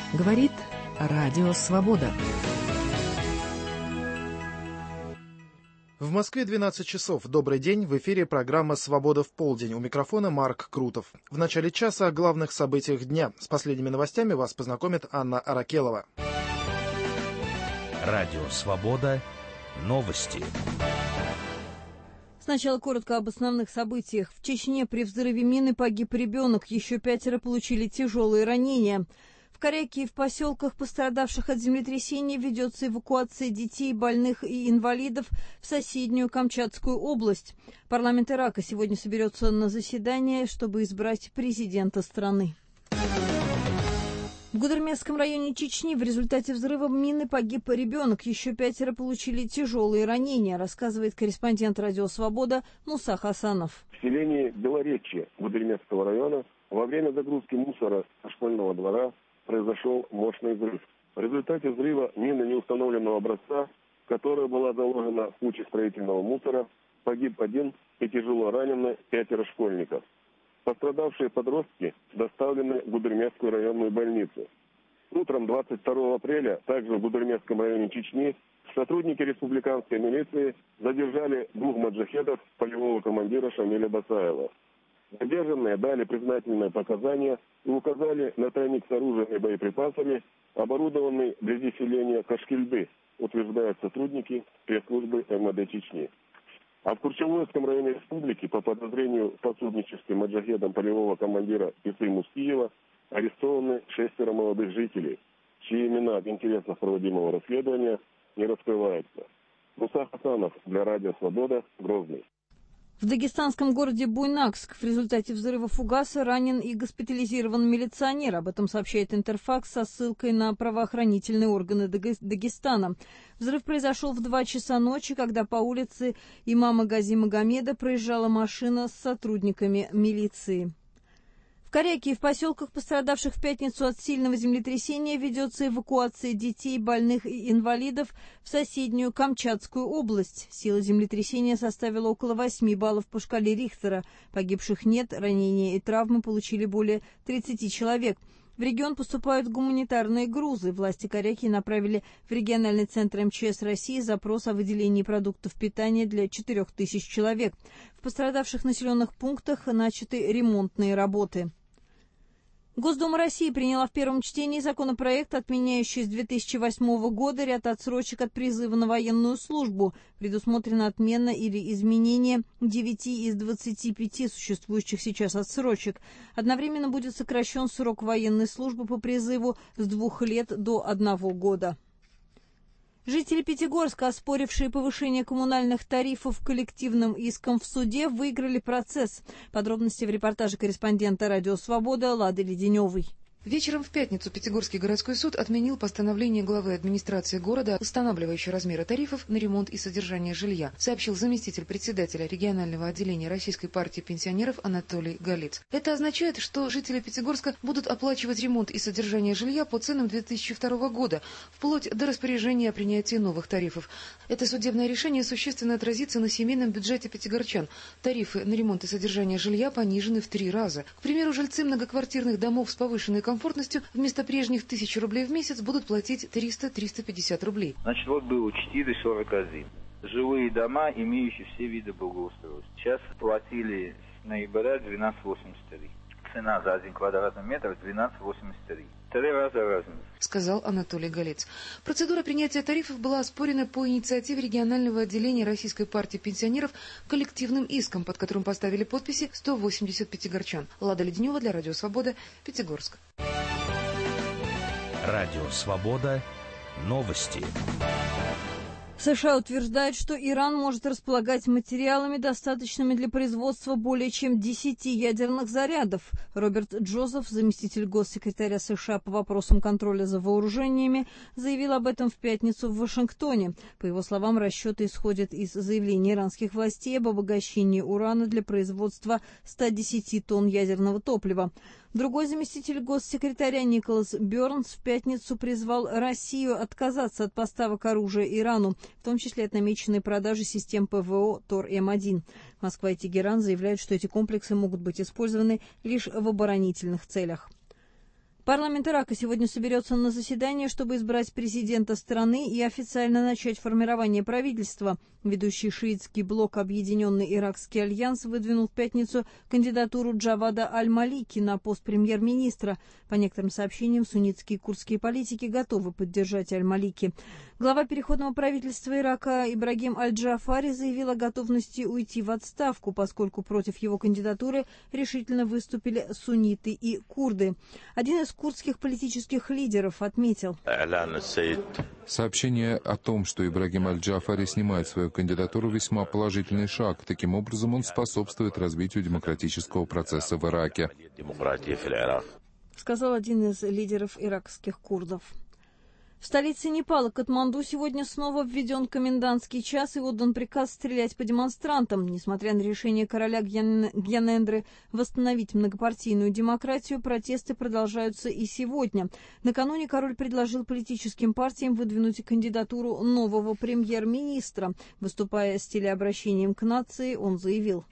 Говорит Радио Свобода. В Москве 12 часов. Добрый день. В эфире программа «Свобода в полдень». У микрофона Марк Крутов. В начале часа о главных событиях дня. С последними новостями вас познакомит Анна Аракелова. Радио «Свобода». Новости. Сначала коротко об основных событиях. В Чечне при взрыве мины погиб ребенок. Еще 5 получили тяжелые ранения. В Коряке и в поселках, пострадавших от землетрясения, ведется эвакуация детей, больных и инвалидов в соседнюю Камчатскую область. Парламент Ирака сегодня соберется на заседание, чтобы избрать президента страны. В Гудермесском районе Чечни в результате взрыва мины погиб ребенок. Еще 5 получили тяжелые ранения, рассказывает корреспондент «Радио Свобода» Муса Хасанов. В селении Белоречье Гудермесского района во время загрузки мусора со школьного двора произошел мощный взрыв. В результате взрыва мины неустановленного образца, которая была заложена в куче строительного мусора, погиб 1 и тяжело ранены 5 школьников. Пострадавшие подростки доставлены в Гудермесскую районную больницу. Утром 22 апреля также в Гудермесском районе Чечни сотрудники республиканской милиции задержали 2 маджахедов полевого командира Шамиля Басаева. Задержанные дали признательные показания и указали на тайник с оружием и боеприпасами, оборудованный вблизи селения Кашкильды, утверждают сотрудники пресс-службы МВД Чечни. А в Курчевойском районе республики по подозрению в пособничестве маджахедам полевого командира Исы Мускиева арестованы 6 молодых жителей, чьи имена в интересах проводимого расследования не раскрываются. Муса Хасанов для Радио Свобода, Грозный. В дагестанском городе Буйнакск в результате взрыва фугаса ранен и госпитализирован милиционер. Об этом сообщает Интерфакс со ссылкой на правоохранительные органы Дагестана. Взрыв произошел в 2 часа ночи, когда по улице имама Гази Магомеда проезжала машина с сотрудниками милиции. В Коряке и в поселках, пострадавших в пятницу от сильного землетрясения, ведется эвакуация детей, больных и инвалидов в соседнюю Камчатскую область. Сила землетрясения составила около 8 баллов по шкале Рихтера. Погибших нет, ранения и травмы получили более 30 человек. В регион поступают гуманитарные грузы. Власти Коряки направили в региональный центр МЧС России запрос о выделении продуктов питания для 4000 человек. В пострадавших населенных пунктах начаты ремонтные работы. Госдума России приняла в первом чтении законопроект, отменяющий с 2008 года ряд отсрочек от призыва на военную службу. Предусмотрена отмена или изменение 9 из 25 существующих сейчас отсрочек. Одновременно будет сокращен срок военной службы по призыву с 2 лет до 1 года. Жители Пятигорска, оспорившие повышение коммунальных тарифов коллективным иском в суде, выиграли процесс. Подробности в репортаже корреспондента «Радио Свобода» Лады Леденевой. Вечером в пятницу Пятигорский городской суд отменил постановление главы администрации города, устанавливающее размеры тарифов на ремонт и содержание жилья, сообщил заместитель председателя регионального отделения Российской партии пенсионеров Анатолий Галец. Это означает, что жители Пятигорска будут оплачивать ремонт и содержание жилья по ценам 2002 года, вплоть до распоряжения о принятии новых тарифов. Это судебное решение существенно отразится на семейном бюджете пятигорчан. Тарифы на ремонт и содержание жилья понижены в 3 раза. К примеру, жильцы многоквартирных домов с повышенной комфортностью вместо прежних 1000 рублей в месяц будут платить 300-350 рублей. Значит, вот было 4,41. Жилые дома, имеющие все виды благоустройства. Сейчас платили с ноября 12,83. Цена за 1 квадратный метр 12,83. 3 раза разница, сказал Анатолий Галец. Процедура принятия тарифов была оспорена по инициативе регионального отделения Российской партии пенсионеров коллективным иском, под которым поставили подписи 180 пятигорчан. Лада Леденева для Радио Свобода, Пятигорск. Радио Свобода. Новости. США утверждают, что Иран может располагать материалами, достаточными для производства более чем 10 ядерных зарядов. Роберт Джозеф, заместитель госсекретаря США по вопросам контроля за вооружениями, заявил об этом в пятницу в Вашингтоне. По его словам, расчеты исходят из заявлений иранских властей об обогащении урана для производства 110 тонн ядерного топлива. Другой заместитель госсекретаря Николас Бернс в пятницу призвал Россию отказаться от поставок оружия Ирану, в том числе от намеченной продажи систем ПВО ТОР-М1. Москва и Тегеран заявляют, что эти комплексы могут быть использованы лишь в оборонительных целях. Парламент Ирака сегодня соберется на заседание, чтобы избрать президента страны и официально начать формирование правительства. Ведущий шиитский блок «Объединенный Иракский альянс» выдвинул в пятницу кандидатуру Джавада Аль-Малики на пост премьер-министра. По некоторым сообщениям, суннитские и курдские политики готовы поддержать Аль-Малики. Глава переходного правительства Ирака Ибрагим Аль-Джафари заявил о готовности уйти в отставку, поскольку против его кандидатуры решительно выступили сунниты и курды. Один из курдских политических лидеров отметил: сообщение о том, что Ибрагим Аль-Джафари снимает свою кандидатуру, весьма положительный шаг. Таким образом, он способствует развитию демократического процесса в Ираке, сказал один из лидеров иракских курдов. В столице Непала, Катманду, сегодня снова введен комендантский час и отдан приказ стрелять по демонстрантам. Несмотря на решение короля Гьянендры восстановить многопартийную демократию, протесты продолжаются и сегодня. Накануне король предложил политическим партиям выдвинуть кандидатуру нового премьер-министра. Выступая с телеобращением к нации, он заявил: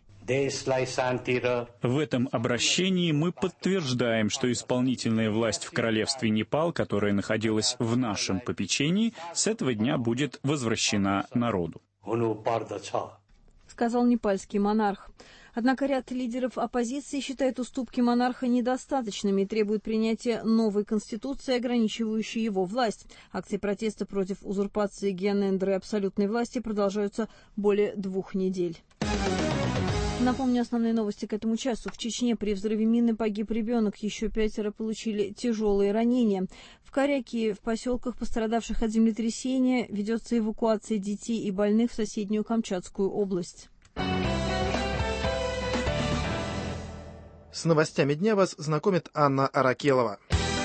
в этом обращении мы подтверждаем, что исполнительная власть в королевстве Непал, которая находилась в нашем попечении, с этого дня будет возвращена народу, сказал непальский монарх. Однако ряд лидеров оппозиции считает уступки монарха недостаточными и требует принятия новой конституции, ограничивающей его власть. Акции протеста против узурпации Гьянендры абсолютной власти продолжаются более 2 недель. Напомню основные новости к этому часу. В Чечне при взрыве мины погиб ребенок, еще 5 получили тяжелые ранения. В Каряке, в поселках, пострадавших от землетрясения, ведется эвакуация детей и больных в соседнюю Камчатскую область. С новостями дня вас знакомит Анна Аракелова.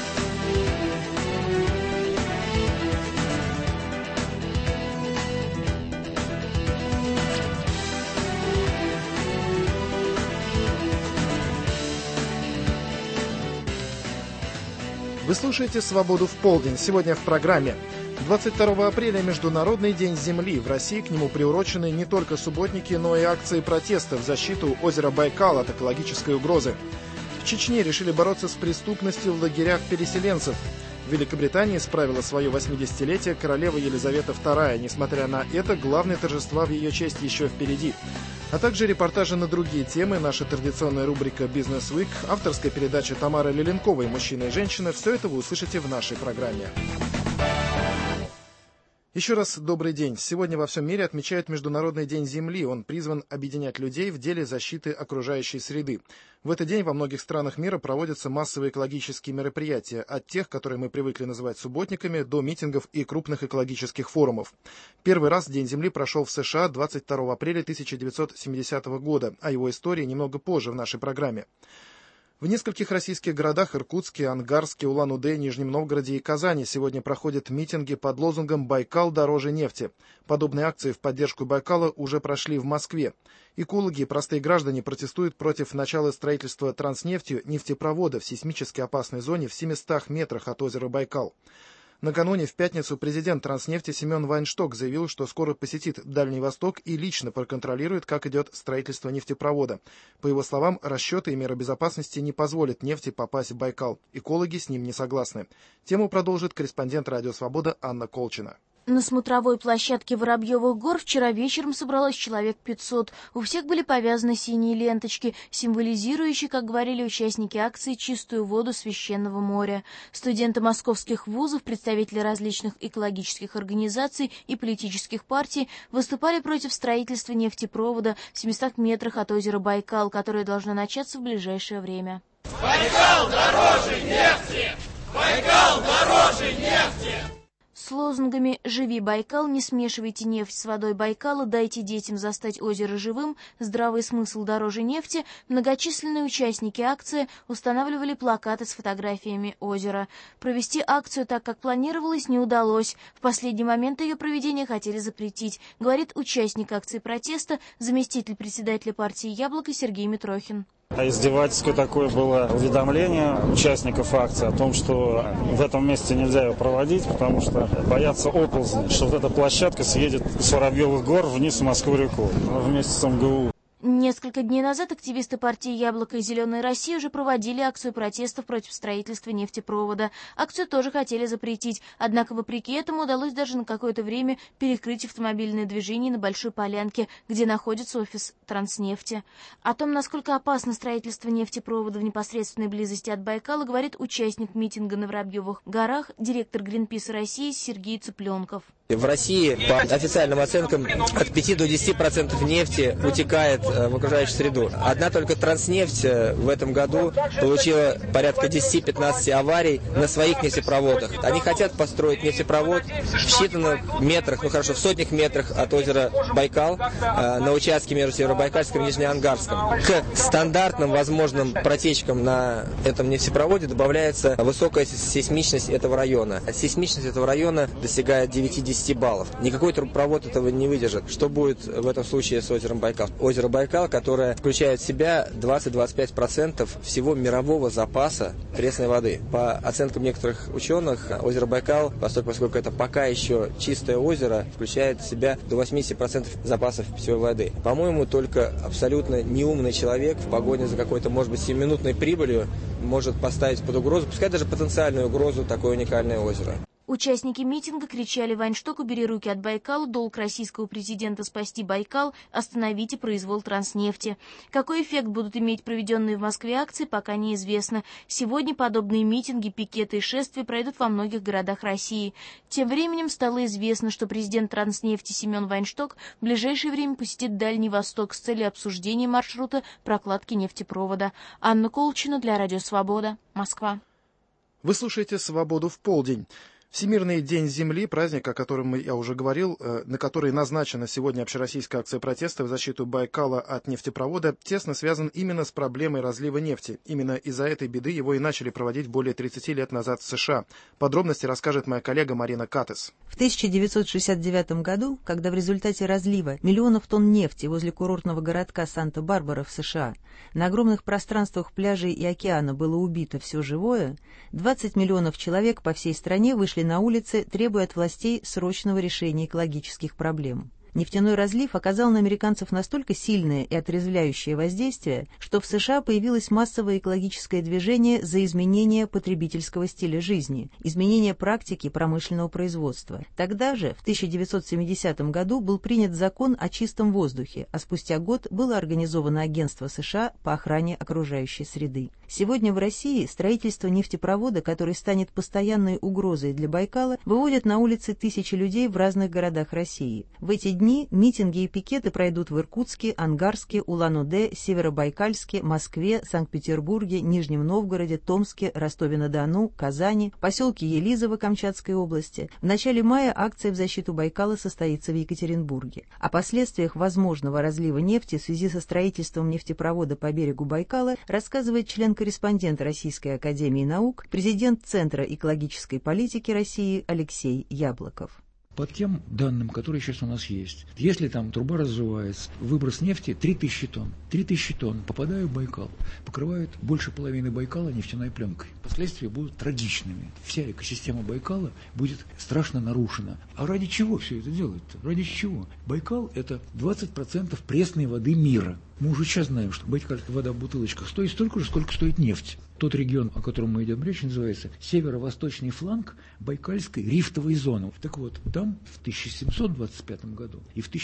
Вы слушаете «Свободу в полдень». Сегодня в программе. 22 апреля – Международный день Земли. В России к нему приурочены не только субботники, но и акции протеста в защиту озера Байкал от экологической угрозы. В Чечне решили бороться с преступностью в лагерях переселенцев. В Великобритании справила свое 80-летие королева Елизавета II. Несмотря на это, главные торжества в ее честь еще впереди. А также репортажи на другие темы, наша традиционная рубрика «Бизнес Week», авторская передача Тамары Леленковой «Мужчина и женщина». Все это вы услышите в нашей программе. Еще раз добрый день. Сегодня во всем мире отмечают Международный день Земли. Он призван объединять людей в деле защиты окружающей среды. В этот день во многих странах мира проводятся массовые экологические мероприятия, от тех, которые мы привыкли называть субботниками, до митингов и крупных экологических форумов. Первый раз День Земли прошел в США 22 апреля 1970 года, а его истории немного позже в нашей программе. В нескольких российских городах — Иркутске, Ангарске, Улан-Удэ, Нижнем Новгороде и Казани — сегодня проходят митинги под лозунгом «Байкал дороже нефти». Подобные акции в поддержку Байкала уже прошли в Москве. Экологи и простые граждане протестуют против начала строительства транснефтью нефтепровода в сейсмически опасной зоне в 700 метрах от озера Байкал. Накануне, в пятницу, президент Транснефти Семен Вайншток заявил, что скоро посетит Дальний Восток и лично проконтролирует, как идет строительство нефтепровода. По его словам, расчеты и меры безопасности не позволят нефти попасть в Байкал. Экологи с ним не согласны. Тему продолжит корреспондент «Радио Свобода» Анна Колчина. На смотровой площадке Воробьевых гор вчера вечером собралось человек 500. У всех были повязаны синие ленточки, символизирующие, как говорили участники акции, чистую воду священного моря. Студенты московских вузов, представители различных экологических организаций и политических партий выступали против строительства нефтепровода в 700 метрах от озера Байкал, которое должно начаться в ближайшее время. Байкал дороже нефти! Байкал дороже нефти! С лозунгами «Живи, Байкал», «Не смешивайте нефть с водой Байкала», «Дайте детям застать озеро живым», «Здравый смысл дороже нефти» многочисленные участники акции устанавливали плакаты с фотографиями озера. Провести акцию так, как планировалось, не удалось. В последний момент ее проведение хотели запретить, говорит участник акции протеста, заместитель председателя партии «Яблоко» Сергей Митрохин. Издевательское такое было уведомление участников акции о том, что в этом месте нельзя ее проводить, потому что боятся оползней, что вот эта площадка съедет с Воробьевых гор вниз в Москву-реку вместе с МГУ. Несколько дней назад активисты партии «Яблоко» и «Зеленая Россия» уже проводили акцию протестов против строительства нефтепровода. Акцию тоже хотели запретить, однако вопреки этому удалось даже на какое-то время перекрыть автомобильное движение на Большой Полянке, где находится офис Транснефти. О том, насколько опасно строительство нефтепровода в непосредственной близости от Байкала, говорит участник митинга на Воробьевых горах, директор Гринписа России Сергей Цыпленков. В России, по официальным оценкам, от 5 до 10% нефти утекает в окружающую среду. Одна только Транснефть в этом году получила порядка 10-15 аварий на своих нефтепроводах. Они хотят построить нефтепровод в считанных метрах, в сотнях метрах от озера Байкал, на участке между Северобайкальском и Нижнеангарском. К стандартным возможным протечкам на этом нефтепроводе добавляется высокая сейсмичность этого района. Сейсмичность этого района достигает 9-10 баллов. Никакой трубопровод этого не выдержит. Что будет в этом случае с озером Байкал? Озеро Байкал, которое включает в себя 20-25% всего мирового запаса пресной воды. По оценкам некоторых ученых, озеро Байкал, поскольку это пока еще чистое озеро, включает в себя до 80% запасов питьевой воды. По-моему, только абсолютно неумный человек в погоне за какой-то, может быть, 7-минутной прибылью может поставить под угрозу, пускай даже потенциальную угрозу, такое уникальное озеро. Участники митинга кричали: «Вайншток, убери руки от Байкала, долг российского президента спасти Байкал, остановите произвол Транснефти». Какой эффект будут иметь проведенные в Москве акции, пока неизвестно. Сегодня подобные митинги, пикеты и шествия пройдут во многих городах России. Тем временем стало известно, что президент Транснефти Семен Вайншток в ближайшее время посетит Дальний Восток с целью обсуждения маршрута прокладки нефтепровода. Анна Колчина для Радио Свобода, Москва. Вы слушаете «Свободу в полдень». Всемирный день Земли, праздник, о котором я уже говорил, на который назначена сегодня общероссийская акция протеста в защиту Байкала от нефтепровода, тесно связан именно с проблемой разлива нефти. Именно из-за этой беды его и начали проводить более 30 лет назад в США. Подробности расскажет моя коллега Марина Катес. В 1969 году, когда в результате разлива миллионов тонн нефти возле курортного городка Санта-Барбара в США на огромных пространствах пляжей и океана было убито все живое, 20 миллионов человек по всей стране вышли на улицы, требуя от властей срочного решения экологических проблем. Нефтяной разлив оказал на американцев настолько сильное и отрезвляющее воздействие, что в США появилось массовое экологическое движение за изменение потребительского стиля жизни, изменение практики промышленного производства. Тогда же, в 1970 году, был принят закон о чистом воздухе, а спустя год было организовано Агентство США по охране окружающей среды. Сегодня в России строительство нефтепровода, который станет постоянной угрозой для Байкала, выводит на улицы тысячи людей в разных городах России. В эти дни митинги и пикеты пройдут в Иркутске, Ангарске, Улан-Удэ, Северобайкальске, Москве, Санкт-Петербурге, Нижнем Новгороде, Томске, Ростове-на-Дону, Казани, поселке Елизово Камчатской области. В начале мая акция в защиту Байкала состоится в Екатеринбурге. О последствиях возможного разлива нефти в связи со строительством нефтепровода по берегу Байкала рассказывает член-корреспондент Российской академии наук, президент Центра экологической политики России Алексей Яблоков. По тем данным, которые сейчас у нас есть, если там труба разжевается, выброс нефти 3000 тонн. 3000 тонн попадают в Байкал, покрывают больше половины Байкала нефтяной пленкой. Последствия будут трагичными. Вся экосистема Байкала будет страшно нарушена. А ради чего все это делать-то? Ради чего? Байкал – это 20% пресной воды мира. Мы уже сейчас знаем, что байкальская вода в бутылочках стоит столько же, сколько стоит нефть. Тот регион, о котором мы идем речь, называется северо-восточный фланг Байкальской рифтовой зоны. Так вот, там в 1725 году и в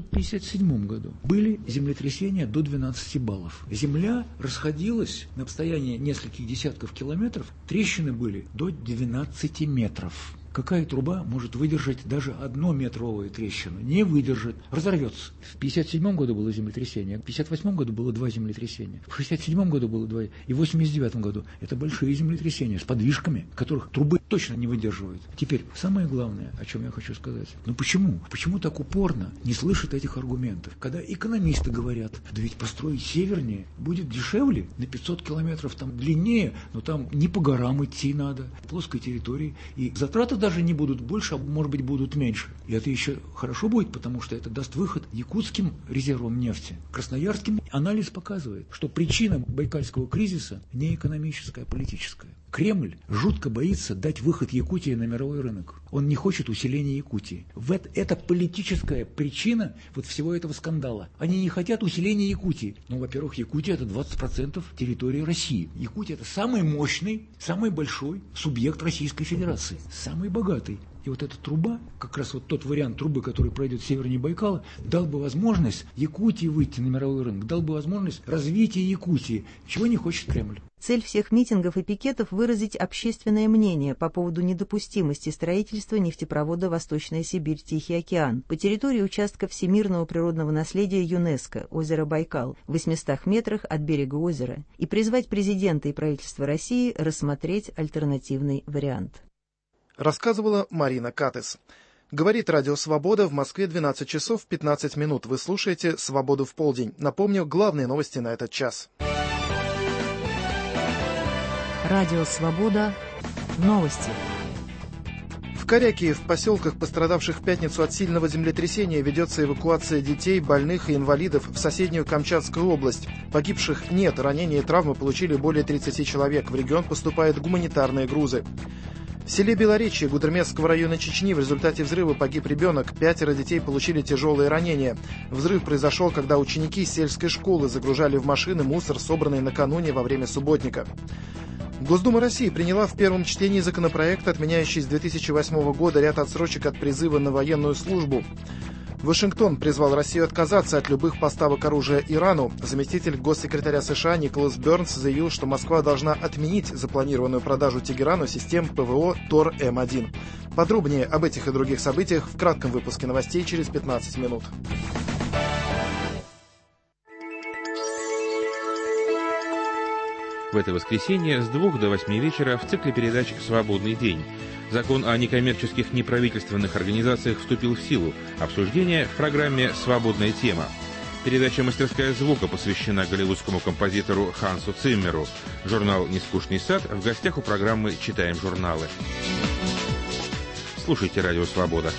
1957 году были землетрясения до 12 баллов. Земля расходилась на расстоянии нескольких десятков километров, трещины были до 12 метров. Какая труба может выдержать даже 1-метровую трещину? Не выдержит, разорвется. В 1957 году было землетрясение, в 1958 году было 2 землетрясения, в 1967 году было 2, и в 1989 году. Это большие землетрясения с подвижками, которых трубы точно не выдерживают. Теперь, самое главное, о чем я хочу сказать. Почему? Почему так упорно не слышат этих аргументов? Когда экономисты говорят, да ведь построить севернее будет дешевле, на 500 километров там длиннее, но там не по горам идти надо, плоской территории, и затраты даже не будут больше, а может быть будут меньше. И это еще хорошо будет, потому что это даст выход якутским резервам нефти. Красноярским анализ показывает, что причина байкальского кризиса не экономическая, а политическая. Кремль жутко боится дать дать выход Якутии на мировой рынок. Он не хочет усиления Якутии. Это политическая причина вот всего этого скандала. Они не хотят усиления Якутии. Ну, во-первых, Якутия – это 20% территории России. Якутия – это самый мощный, самый большой субъект Российской Федерации. Самый богатый. И вот эта труба, как раз вот тот вариант трубы, который пройдет севернее Байкала, дал бы возможность Якутии выйти на мировой рынок, дал бы возможность развития Якутии, чего не хочет Кремль. Цель всех митингов и пикетов – выразить общественное мнение по поводу недопустимости строительства нефтепровода «Восточная Сибирь-Тихий океан» по территории участка всемирного природного наследия ЮНЕСКО, озеро Байкал, в 800 метрах от берега озера, и призвать президента и правительство России рассмотреть альтернативный вариант. Рассказывала Марина Катес. Говорит Радио Свобода, в Москве 12 часов 15 минут. Вы слушаете «Свободу в полдень». Напомню, главные новости на этот час. Радио Свобода. Новости. В Коряке, в поселках, пострадавших в пятницу от сильного землетрясения, ведется эвакуация детей, больных и инвалидов в соседнюю Камчатскую область. Погибших нет, ранения и травмы получили более 30 человек. В регион поступают гуманитарные грузы. В селе Белоречье Гудермесского района Чечни в результате взрыва погиб ребенок. 5 детей получили тяжелые ранения. Взрыв произошел, когда ученики сельской школы загружали в машины мусор, собранный накануне во время субботника. Госдума России приняла в первом чтении законопроект, отменяющий с 2008 года ряд отсрочек от призыва на военную службу. Вашингтон призвал Россию отказаться от любых поставок оружия Ирану. Заместитель госсекретаря США Николас Бернс заявил, что Москва должна отменить запланированную продажу Тегерану систем ПВО Тор-М1. Подробнее об этих и других событиях в кратком выпуске новостей через 15 минут. В это воскресенье с 2 до 8 вечера в цикле передач «Свободный день». Закон о некоммерческих неправительственных организациях вступил в силу. Обсуждение в программе «Свободная тема». Передача «Мастерская звука» посвящена голливудскому композитору Хансу Циммеру. Журнал «Нескучный сад» в гостях у программы «Читаем журналы». Слушайте «Радио Свобода».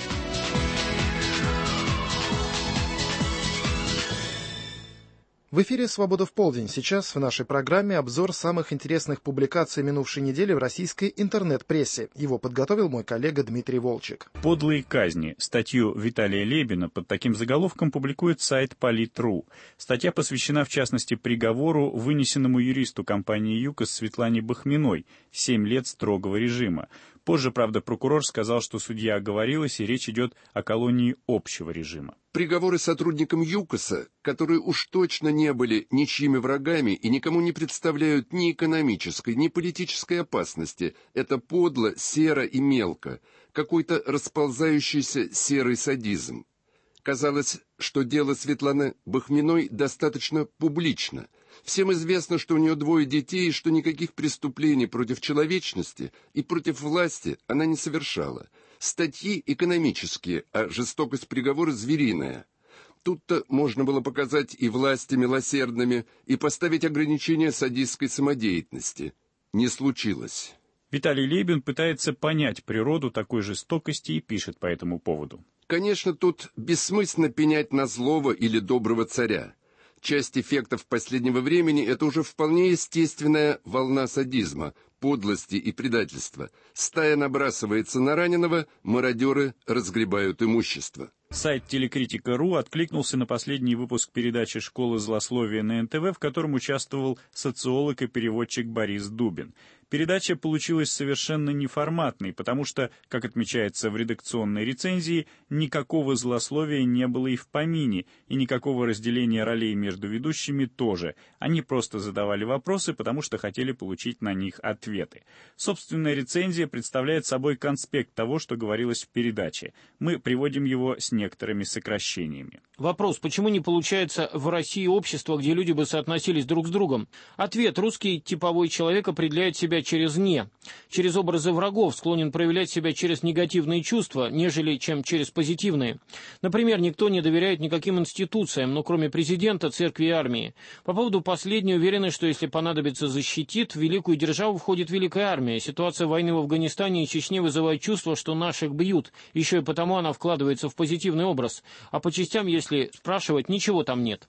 В эфире «Свобода в полдень». Сейчас в нашей программе обзор самых интересных публикаций минувшей недели в российской интернет-прессе. Его подготовил мой коллега Дмитрий Волчек. «Подлые казни». Статью Виталия Лебина под таким заголовком публикует сайт Полит.ру. Статья посвящена, в частности, приговору, вынесенному юристу компании ЮКОС Светлане Бахминой, 7 лет строгого режима. Позже, правда, прокурор сказал, что судья оговорилась, и речь идет о колонии общего режима. Приговоры сотрудникам ЮКОСа, которые уж точно не были ничьими врагами и никому не представляют ни экономической, ни политической опасности, это подло, серо и мелко, какой-то расползающийся серый садизм. Казалось, что дело Светланы Бахминой достаточно публично. Всем известно, что у нее 2 детей и что никаких преступлений против человечности и против власти она не совершала. Статьи экономические, а жестокость приговора звериная. Тут-то можно было показать и власти милосердными, и поставить ограничения садистской самодеятельности. Не случилось. Виталий Лебин пытается понять природу такой жестокости и пишет по этому поводу. Конечно, тут бессмысленно пенять на злого или доброго царя. Часть эффектов последнего времени – это уже вполне естественная волна садизма, подлости и предательства. Стая набрасывается на раненого, мародеры разгребают имущество. Сайт Телекритика.ру откликнулся на последний выпуск передачи «Школы злословия» на НТВ, в котором участвовал социолог и переводчик Борис Дубин. Передача получилась совершенно неформатной, потому что, как отмечается в редакционной рецензии, никакого злословия не было и в помине, и никакого разделения ролей между ведущими тоже. Они просто задавали вопросы, потому что хотели получить на них ответы. Собственная рецензия представляет собой конспект того, что говорилось в передаче. Мы приводим его с некоторыми сокращениями. Вопрос: почему не получается в России общество, где люди бы соотносились друг с другом? Ответ: русский типовой человек определяет себя через «не», через образы врагов, склонен проявлять себя через негативные чувства, нежели чем через позитивные. Например, никто не доверяет никаким институциям, но кроме президента, церкви и армии. По поводу последней уверены, что если понадобится защитит, в великую державу входит великая армия. Ситуация войны в Афганистане и Чечне вызывает чувство, что наших бьют, еще и потому она вкладывается в позитивный образ, а по частям, если спрашивать, ничего там нет.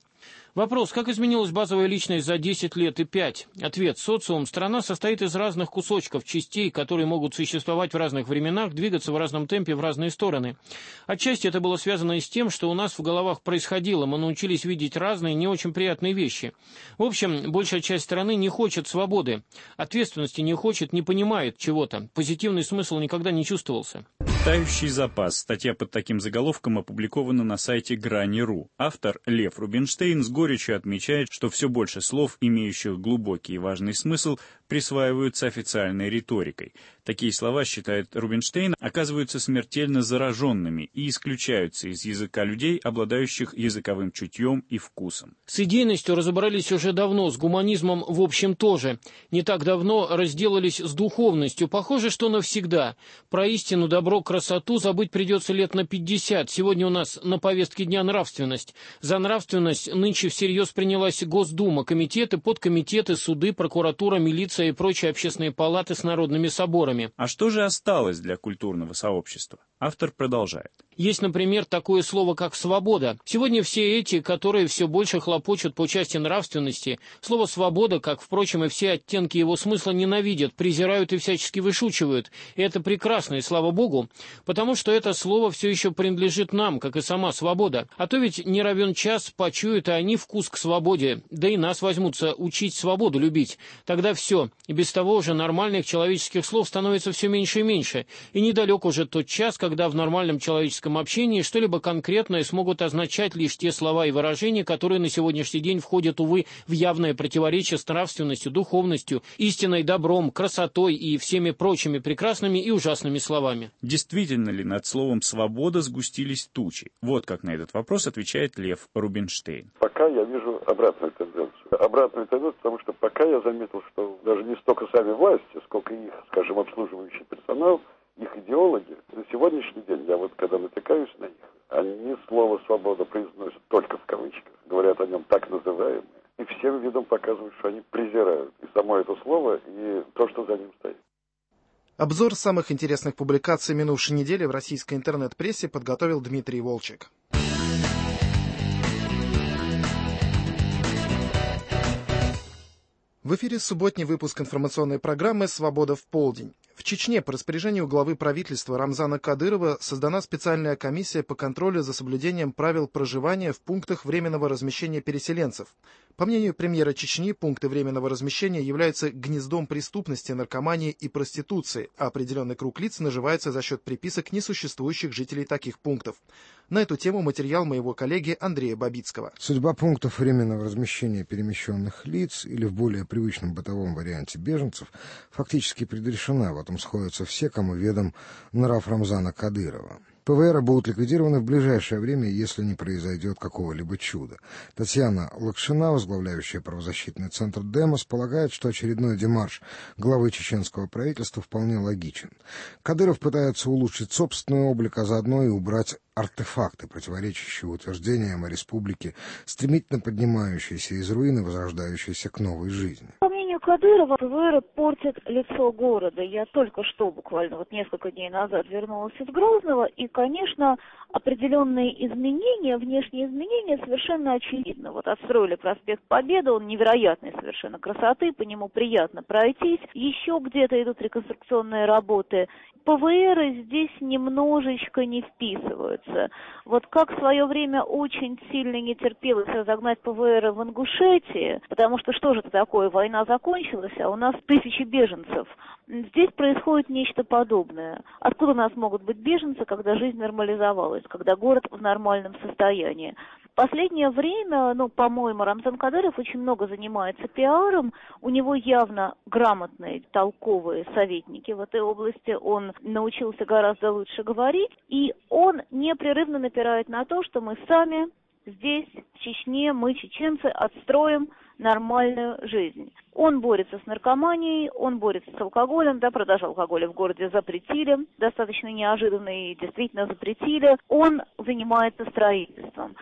Вопрос, как изменилась базовая личность за 10 лет и 5? Ответ. Социум. Страна состоит из разных кусочков, частей, которые могут существовать в разных временах, двигаться в разном темпе в разные стороны. Отчасти это было связано и с тем, что у нас в головах происходило, мы научились видеть разные, не очень приятные вещи. В общем, большая часть страны не хочет свободы, ответственности не хочет, не понимает чего-то. Позитивный смысл никогда не чувствовался. «Тающий запас». Статья под таким заголовком опубликована на сайте Грани.ру. Автор Лев Рубинштейн с горечью отмечает, что все больше слов, имеющих глубокий и важный смысл, присваиваются официальной риторикой. Такие слова, считает Рубинштейн, оказываются смертельно зараженными и исключаются из языка людей, обладающих языковым чутьем и вкусом. С идейностью разобрались уже давно, с гуманизмом в общем тоже. Не так давно разделались с духовностью. Похоже, что навсегда. Про истину, добро, красоту забыть придется лет на 50. Сегодня у нас на повестке дня нравственность. За нравственность нынче всерьез принялась Госдума, комитеты, подкомитеты, суды, прокуратура, милиция и прочие общественные палаты с народными соборами. А что же осталось для культурного сообщества? Автор продолжает. Есть, например, такое слово, как «свобода». Сегодня все эти, которые все больше хлопочут по части нравственности, слово «свобода», как, впрочем, и все оттенки его смысла, ненавидят, презирают и всячески вышучивают. И это прекрасно, и слава Богу, потому что это слово все еще принадлежит нам, как и сама свобода. А то ведь не равен час почуют и они вкус к свободе, да и нас возьмутся учить свободу любить. Тогда все, и без того уже нормальных человеческих слов становится все меньше и меньше. И недалек уже тот час, когда в нормальном человеческом общении что-либо конкретное смогут означать лишь те слова и выражения, которые на сегодняшний день входят, увы, в явное противоречие с нравственностью, духовностью, истиной, добром, красотой и всеми прочими прекрасными и ужасными словами. Действительно ли над словом «свобода» сгустились тучи? Вот как на этот вопрос отвечает Лев Рубинштейн. Пока я вижу обратную тенденцию. Обратную тенденцию, потому что пока я заметил, что даже не столько сами власти, сколько их, скажем, обслуживающий персонал, их идеологи, на сегодняшний день, я вот когда натыкаюсь на них, они слово «свобода» произносят только в кавычках, говорят о нем так называемое, и всем видом показывают, что они презирают и само это слово, и то, что за ним стоит. Обзор самых интересных публикаций минувшей недели в российской интернет-прессе подготовил Дмитрий Волчек. В эфире субботний выпуск информационной программы «Свобода в полдень». В Чечне по распоряжению главы правительства Рамзана Кадырова создана специальная комиссия по контролю за соблюдением правил проживания в пунктах временного размещения переселенцев. По мнению премьера Чечни, пункты временного размещения являются гнездом преступности, наркомании и проституции, а определенный круг лиц наживается за счет приписок несуществующих жителей таких пунктов. На эту тему материал моего коллеги Андрея Бабицкого. Судьба пунктов временного размещения перемещенных лиц, или в более привычном бытовом варианте беженцев, фактически предрешена. В этом сходятся все, кому ведом нрав Рамзана Кадырова. ПВР будут ликвидированы в ближайшее время, если не произойдет какого-либо чуда. Татьяна Лакшина, возглавляющая правозащитный центр «Демос», полагает, что очередной демарш главы чеченского правительства вполне логичен. Кадыров пытается улучшить собственный облик, а заодно и убрать артефакты, противоречащие утверждениям о республике, стремительно поднимающейся из руины, возрождающейся к новой жизни. По мнению Кадырова, ПВР портит лицо города. Я только что, буквально вот несколько дней назад, вернулась из Грозного, и, конечно, определенные изменения, внешние изменения совершенно очевидны. Вот отстроили проспект Победы, он невероятной совершенно красоты, по нему приятно пройтись. Еще где-то идут реконструкционные работы. ПВРы здесь немножечко не вписываются. Вот как в свое время очень сильно не терпелось разогнать ПВРы в Ингушетии, потому что что же это такое, война закончилась, а у нас тысячи беженцев. Здесь происходит нечто подобное. Откуда у нас могут быть беженцы, когда жизнь нормализовалась, когда город в нормальном состоянии? В последнее время, по-моему, Рамзан Кадыров очень много занимается пиаром. У него явно грамотные, толковые советники в этой области. Он научился гораздо лучше говорить. И он непрерывно напирает на то, что мы сами здесь, в Чечне, мы, чеченцы, отстроим нормальную жизнь. Он борется с наркоманией, он борется с алкоголем, продажу алкоголя в городе запретили, достаточно неожиданно и действительно запретили. Он занимается строительством.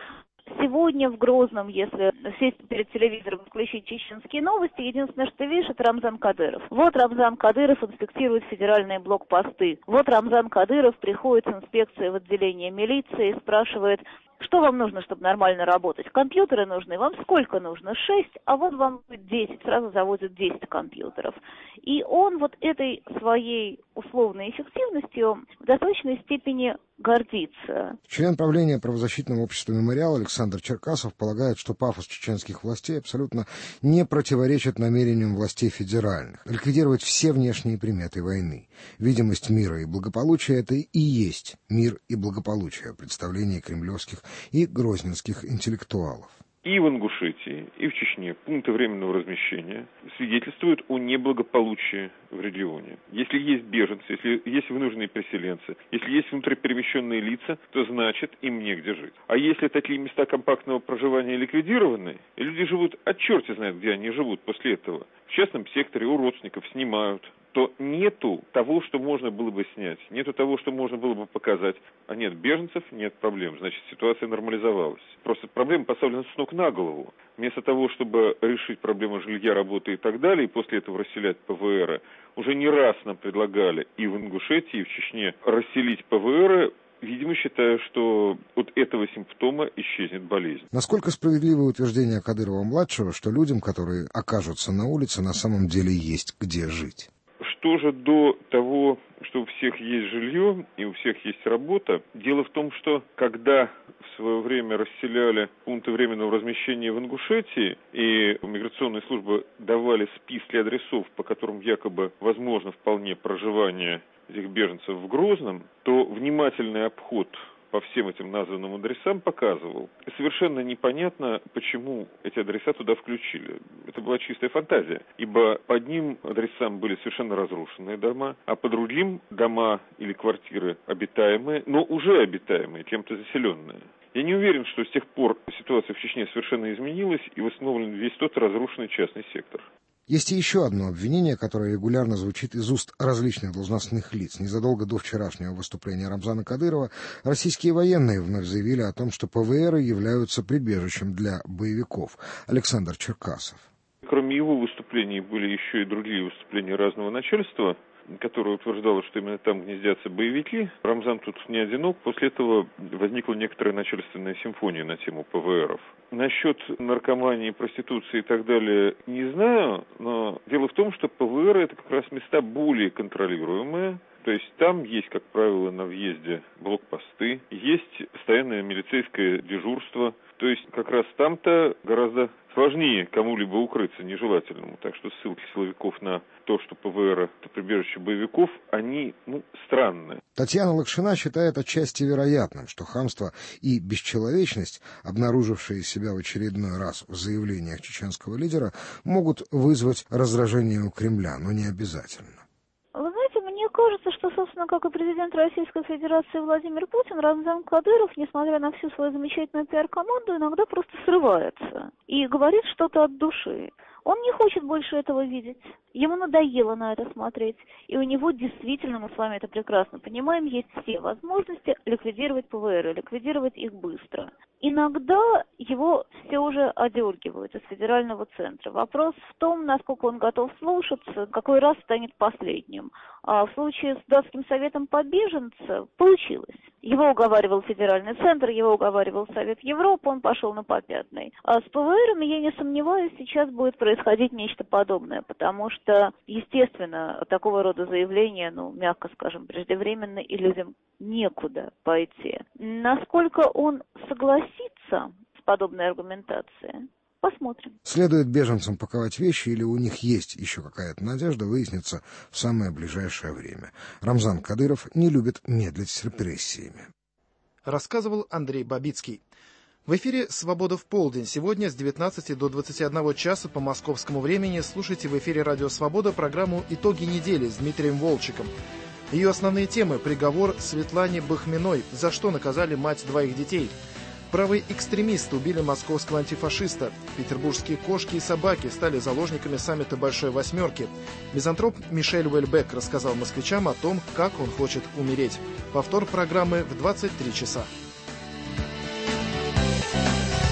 сегодня в Грозном, если сесть перед телевизором, включить чеченские новости, единственное, что ты видишь, это Рамзан Кадыров. Вот Рамзан Кадыров инспектирует федеральные блокпосты. Вот Рамзан Кадыров приходит с инспекцией в отделение милиции и спрашивает: что вам нужно, чтобы нормально работать? Компьютеры нужны. Вам сколько нужно? 6, а вот вам 10. Сразу заводят 10 компьютеров. И он вот этой своей условной эффективностью в достаточной степени гордится. Член правления правозащитного общества «Мемориал» Александр Черкасов полагает, что пафос чеченских властей абсолютно не противоречит намерениям властей федеральных ликвидировать все внешние приметы войны. Видимость мира и благополучия — это и есть мир и благополучие в представлении кремлевских и грозненских интеллектуалов. И в Ингушетии, и в Чечне пункты временного размещения свидетельствуют о неблагополучии в регионе. Если есть беженцы, если есть вынужденные переселенцы, если есть внутриперемещенные лица, то значит им негде жить. А если такие места компактного проживания ликвидированы, и люди живут, а черти знает, где они живут после этого, в частном секторе у родственников снимают, то нету того, что можно было бы снять, нету того, что можно было бы показать. А нет беженцев, нет проблем, значит, ситуация нормализовалась. Просто проблема поставлена с ног на голову. Вместо того, чтобы решить проблему жилья, работы и так далее, и после этого расселять ПВРы, уже не раз нам предлагали и в Ингушетии, и в Чечне расселить ПВРы, видимо, считая, что от этого симптома исчезнет болезнь. Насколько справедливо утверждение Кадырова-младшего, что людям, которые окажутся на улице, на самом деле есть где жить? Что же до того, что у всех есть жилье и у всех есть работа, дело в том, что когда в свое время расселяли пункты временного размещения в Ингушетии, и миграционные службы давали списки адресов, по которым якобы возможно вполне проживание этих беженцев в Грозном, то внимательный обход по всем этим названным адресам показывал. Совершенно непонятно, почему эти адреса туда включили. Это была чистая фантазия, ибо по одним адресам были совершенно разрушенные дома, а по другим дома или квартиры обитаемые, но уже обитаемые, кем-то заселенные. Я не уверен, что с тех пор ситуация в Чечне совершенно изменилась и восстановлен весь тот разрушенный частный сектор. Есть и еще одно обвинение, которое регулярно звучит из уст различных должностных лиц. Незадолго до вчерашнего выступления Рамзана Кадырова российские военные вновь заявили о том, что ПВРы являются прибежищем для боевиков. Александр Черкасов. Кроме его выступлений были еще и другие выступления разного начальства, которое утверждало, что именно там гнездятся боевики. Рамзан тут не одинок. После этого возникла некоторая начальственная симфония на тему ПВРов. Насчет наркомании, проституции и так далее не знаю, но дело в том, что ПВР — это как раз места более контролируемые. То есть там есть, как правило, на въезде блокпосты, есть постоянное милицейское дежурство. То есть как раз там-то гораздо сложнее кому-либо укрыться нежелательному. Так что ссылки силовиков на то, что ПВР — это прибежище боевиков, они, странные. Татьяна Лакшина считает отчасти вероятным, что хамство и бесчеловечность, обнаружившие себя в очередной раз в заявлениях чеченского лидера, могут вызвать раздражение у Кремля, но не обязательно. Вы знаете, мне кажется, что, собственно, как и президент Российской Федерации Владимир Путин, Рамзан Кадыров, несмотря на всю свою замечательную пиар-команду, иногда просто срывается и говорит что-то от души. Он не хочет больше этого видеть. Ему надоело на это смотреть. И у него действительно, мы с вами это прекрасно понимаем, есть все возможности ликвидировать ПВР, ликвидировать их быстро. Иногда его все уже одергивают из федерального центра. Вопрос в том, насколько он готов слушаться, какой раз станет последним. А в случае с Датским советом по беженцам получилось. Его уговаривал федеральный центр, его уговаривал Совет Европы, он пошел на попятный. А с ПВРами, я не сомневаюсь, сейчас будет происходить нечто подобное, потому что, естественно, такого рода заявления, мягко скажем, преждевременно, и людям некуда пойти. Насколько он согласится с подобной аргументацией? Посмотрим. Следует беженцам паковать вещи или у них есть еще какая-то надежда, выяснится в самое ближайшее время. Рамзан Кадыров не любит медлить с репрессиями. Рассказывал Андрей Бабицкий. В эфире «Свобода в полдень». Сегодня с 19 до 21 часа по московскому времени слушайте в эфире «Радио Свобода» программу «Итоги недели» с Дмитрием Волчиком. Ее основные темы – приговор Светлане Бахминой, за что наказали мать двоих детей. Правые экстремисты убили московского антифашиста. Петербургские кошки и собаки стали заложниками саммита Большой Восьмерки. Мизантроп Мишель Уэльбек рассказал москвичам о том, как он хочет умереть. Повтор программы в 23 часа.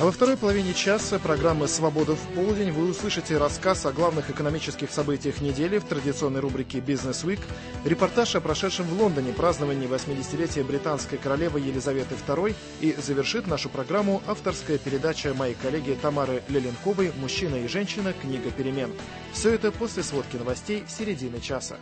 А во второй половине часа программы «Свобода в полдень» вы услышите рассказ о главных экономических событиях недели в традиционной рубрике «Бизнес Week», репортаж о прошедшем в Лондоне праздновании 80-летия британской королевы Елизаветы II и завершит нашу программу авторская передача моей коллеги Тамары Леленковой «Мужчина и женщина. Книга перемен». Все это после сводки новостей середины часа.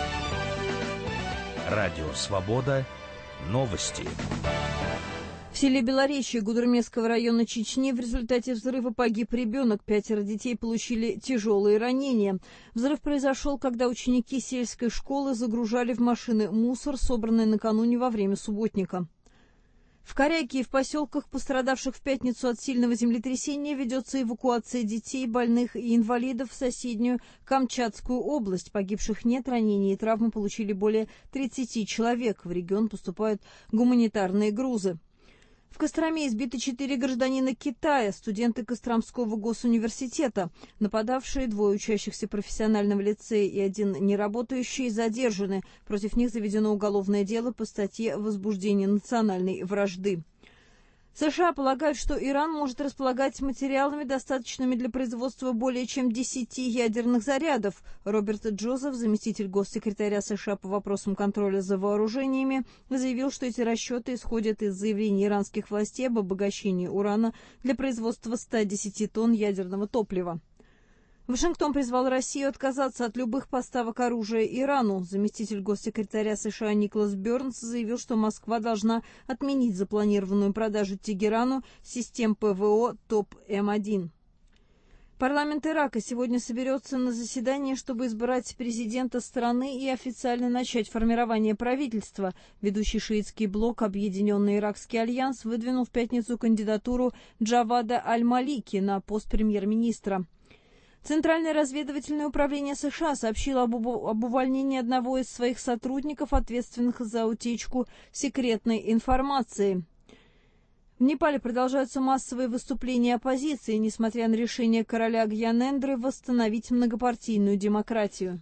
Радио «Свобода». Новости. В селе Белоречье Гудермесского района Чечни в результате взрыва погиб ребенок. 5 детей получили тяжелые ранения. Взрыв произошел, когда ученики сельской школы загружали в машины мусор, собранный накануне во время субботника. В Коряке и в поселках, пострадавших в пятницу от сильного землетрясения, ведется эвакуация детей, больных и инвалидов в соседнюю Камчатскую область. Погибших нет, ранения и травмы получили более 30 человек. В регион поступают гуманитарные грузы. В Костроме избиты 4 гражданина Китая, студенты Костромского госуниверситета. Нападавшие, 2 учащихся профессионального лицея и 1 неработающий, задержаны. Против них заведено уголовное дело по статье «Возбуждение национальной вражды». США полагают, что Иран может располагать материалами, достаточными для производства более чем 10 ядерных зарядов. Роберт Джозеф, заместитель госсекретаря США по вопросам контроля за вооружениями, заявил, что эти расчеты исходят из заявлений иранских властей об обогащении урана для производства 110 тонн ядерного топлива. Вашингтон призвал Россию отказаться от любых поставок оружия Ирану. Заместитель госсекретаря США Николас Бернс заявил, что Москва должна отменить запланированную продажу Тегерану систем ПВО ТОП-М1. Парламент Ирака сегодня соберется на заседание, чтобы избрать президента страны и официально начать формирование правительства. Ведущий шиитский блок «Объединенный Иракский альянс» выдвинул в пятницу кандидатуру Джавада Аль-Малики на пост премьер-министра. Центральное разведывательное управление США сообщило об увольнении одного из своих сотрудников, ответственных за утечку секретной информации. В Непале продолжаются массовые выступления оппозиции, несмотря на решение короля Гьянендры восстановить многопартийную демократию.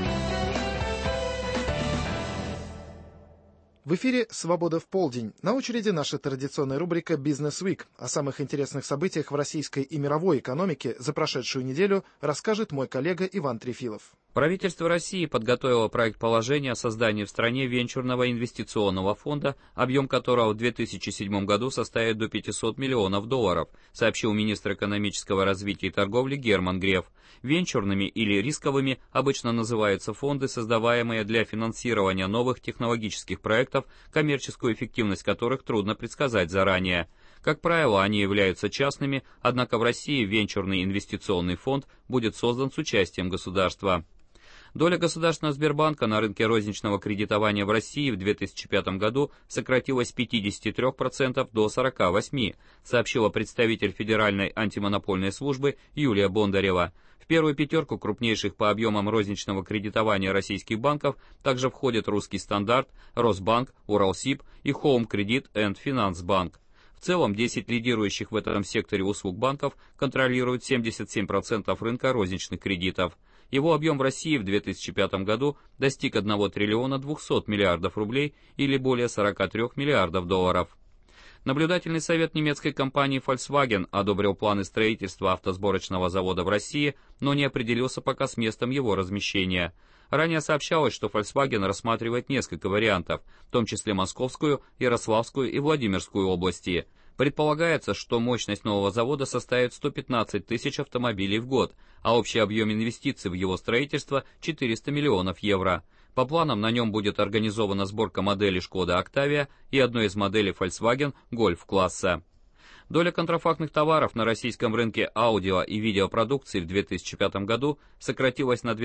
В эфире «Свобода в полдень». На очереди наша традиционная рубрика «Бизнес Week». О самых интересных событиях в российской и мировой экономике за прошедшую неделю расскажет мой коллега Иван Трефилов. Правительство России подготовило проект положения о создании в стране венчурного инвестиционного фонда, объем которого в 2007 году составит до $500 миллионов, сообщил министр экономического развития и торговли Герман Греф. Венчурными или рисковыми обычно называются фонды, создаваемые для финансирования новых технологических проектов, коммерческую эффективность которых трудно предсказать заранее. Как правило, они являются частными, однако в России венчурный инвестиционный фонд будет создан с участием государства. Доля государственного Сбербанка на рынке розничного кредитования в России в 2005 году сократилась с 53% до 48%, сообщила представитель Федеральной антимонопольной службы Юлия Бондарева. В первую пятерку крупнейших по объемам розничного кредитования российских банков также входят Русский стандарт, Росбанк, Уралсиб и Home Credit and Finance Bank. В целом, 10 лидирующих в этом секторе услуг банков контролируют 77% рынка розничных кредитов. Его объем в России в 2005 году достиг 1 триллиона 200 миллиардов рублей или более 43 миллиардов долларов. Наблюдательный совет немецкой компании Volkswagen одобрил планы строительства автосборочного завода в России, но не определился пока с местом его размещения. Ранее сообщалось, что Volkswagen рассматривает несколько вариантов, в том числе Московскую, Ярославскую и Владимирскую области. Предполагается, что мощность нового завода составит 115 тысяч автомобилей в год, а общий объем инвестиций в его строительство – 400 миллионов евро. По планам на нем будет организована сборка модели Шкода Октавия и одной из моделей Volkswagen Golf-класса. Доля контрафактных товаров на российском рынке аудио и видеопродукции в 2005 году сократилась на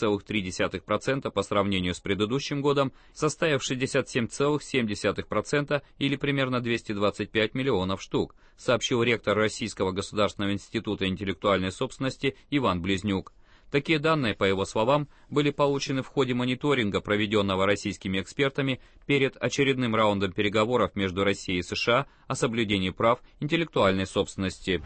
12,3% по сравнению с предыдущим годом, составив 67,7% или примерно 225 миллионов штук, сообщил ректор Российского государственного института интеллектуальной собственности Иван Близнюк. Такие данные, по его словам, были получены в ходе мониторинга, проведенного российскими экспертами перед очередным раундом переговоров между Россией и США о соблюдении прав интеллектуальной собственности.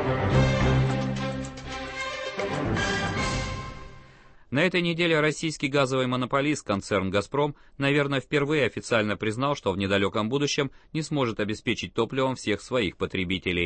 На этой неделе российский газовый монополист концерн «Газпром», наверное, впервые официально признал, что в недалеком будущем не сможет обеспечить топливом всех своих потребителей.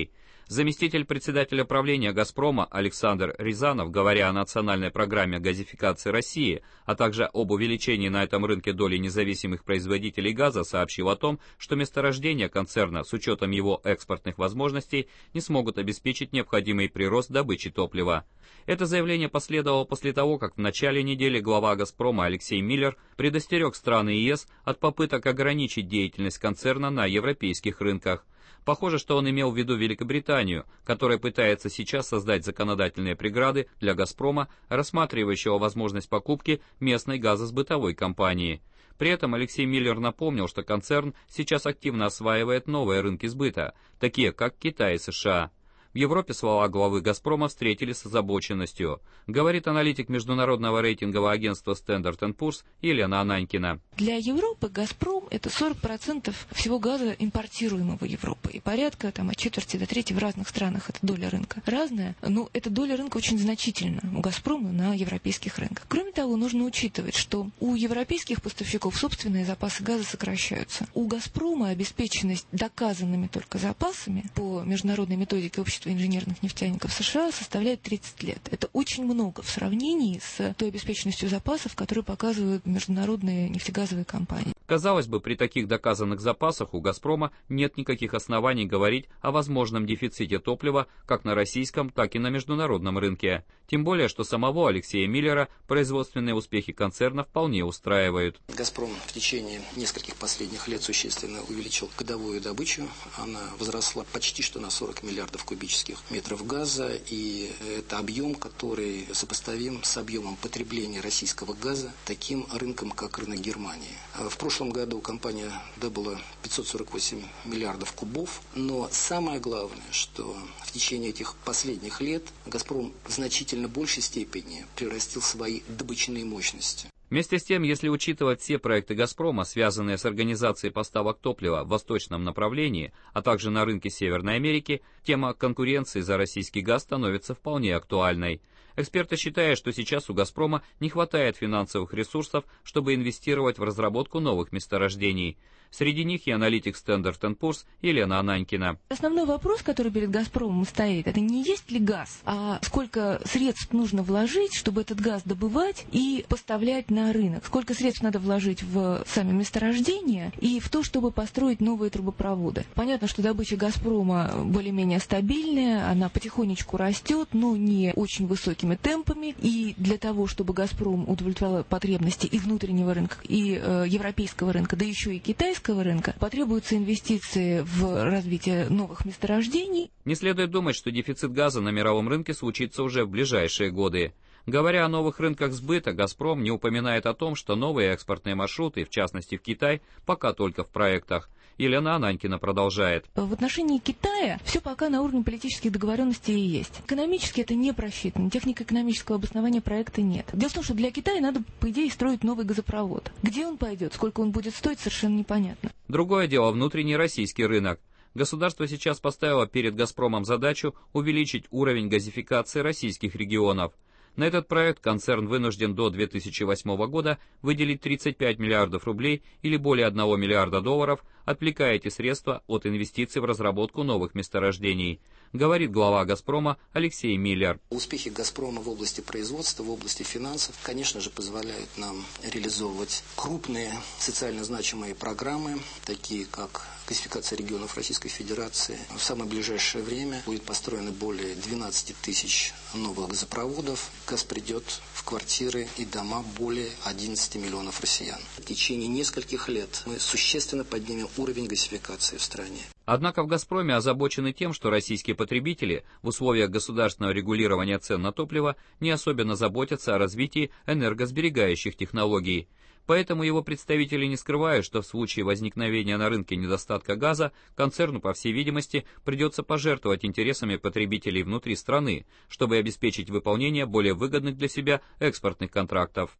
Заместитель председателя правления «Газпрома» Александр Рязанов, говоря о национальной программе газификации России, а также об увеличении на этом рынке доли независимых производителей газа, сообщил о том, что месторождения концерна с учетом его экспортных возможностей не смогут обеспечить необходимый прирост добычи топлива. Это заявление последовало после того, как в начале недели глава «Газпрома» Алексей Миллер предостерег страны ЕС от попыток ограничить деятельность концерна на европейских рынках. Похоже, что он имел в виду Великобританию, которая пытается сейчас создать законодательные преграды для «Газпрома», рассматривающего возможность покупки местной газосбытовой компании. При этом Алексей Миллер напомнил, что концерн сейчас активно осваивает новые рынки сбыта, такие как Китай и США. В Европе слова главы «Газпрома» встретили с озабоченностью, говорит аналитик международного рейтингового агентства Standard & Poor's Елена Ананькина. Для Европы «Газпром» — это 40% всего газа, импортируемого Европой. И порядка от четверти до трети в разных странах эта доля рынка разная, но эта доля рынка очень значительна у «Газпрома» на европейских рынках. Кроме того, нужно учитывать, что у европейских поставщиков собственные запасы газа сокращаются. У «Газпрома» обеспеченность доказанными только запасами по международной методике общества инженерных нефтяников США составляет 30 лет. Это очень много в сравнении с той обеспеченностью запасов, которые показывают международные нефтегазовые компании. Казалось бы, при таких доказанных запасах у «Газпрома» нет никаких оснований говорить о возможном дефиците топлива как на российском, так и на международном рынке. Тем более, что самого Алексея Миллера производственные успехи концерна вполне устраивают. «Газпром» в течение нескольких последних лет существенно увеличил годовую добычу. Она возросла почти что на 40 миллиардов кубических метров газа, и это объем, который сопоставим с объемом потребления российского газа таким рынком, как рынок Германии. В прошлом году компания добыла 548 миллиардов кубов, но самое главное, что в течение этих последних лет «Газпром» в значительно большей степени прирастил свои добычные мощности. Вместе с тем, если учитывать все проекты «Газпрома», связанные с организацией поставок топлива в восточном направлении, а также на рынке Северной Америки, тема конкуренции за российский газ становится вполне актуальной. Эксперты считают, что сейчас у «Газпрома» не хватает финансовых ресурсов, чтобы инвестировать в разработку новых месторождений. Среди них и аналитик Standard & Poor's Елена Ананькина. Основной вопрос, который перед «Газпромом» стоит, это не есть ли газ, а сколько средств нужно вложить, чтобы этот газ добывать и поставлять на рынок. Сколько средств надо вложить в сами месторождения и в то, чтобы построить новые трубопроводы. Понятно, что добыча «Газпрома» более-менее стабильная, она потихонечку растет, но не очень высокими темпами. И для того, чтобы «Газпром» удовлетворял потребности и внутреннего рынка, и европейского рынка, да еще и китайского рынка, потребуются инвестиции в развитие новых месторождений. Не следует думать, что дефицит газа на мировом рынке случится уже в ближайшие годы. Говоря о новых рынках сбыта, «Газпром» не упоминает о том, что новые экспортные маршруты, в частности в Китай, пока только в проектах. Елена Ананькина продолжает. В отношении Китая все пока на уровне политических договоренностей и есть. Экономически это не просчитано, технико-экономического обоснования проекта нет. Дело в том, что для Китая надо, по идее, строить новый газопровод. Где он пойдет, сколько он будет стоить, совершенно непонятно. Другое дело внутренний российский рынок. Государство сейчас поставило перед «Газпромом» задачу увеличить уровень газификации российских регионов. На этот проект концерн вынужден до 2008 года выделить 35 миллиардов рублей или более 1 миллиарда долларов, отвлекая эти средства от инвестиций в разработку новых месторождений, говорит глава «Газпрома» Алексей Миллер. Успехи «Газпрома» в области производства, в области финансов, конечно же, позволяют нам реализовывать крупные социально значимые программы, такие как газификация регионов Российской Федерации. В самое ближайшее время будет построено более 12 тысяч новых газопроводов. Газ придет в квартиры и дома более 11 миллионов россиян. В течение нескольких лет мы существенно поднимем уровень газификации в стране. Однако в «Газпроме» озабочены тем, что российские потребители в условиях государственного регулирования цен на топливо не особенно заботятся о развитии энергосберегающих технологий. Поэтому его представители не скрывают, что в случае возникновения на рынке недостатка газа концерну, по всей видимости, придется пожертвовать интересами потребителей внутри страны, чтобы обеспечить выполнение более выгодных для себя экспортных контрактов.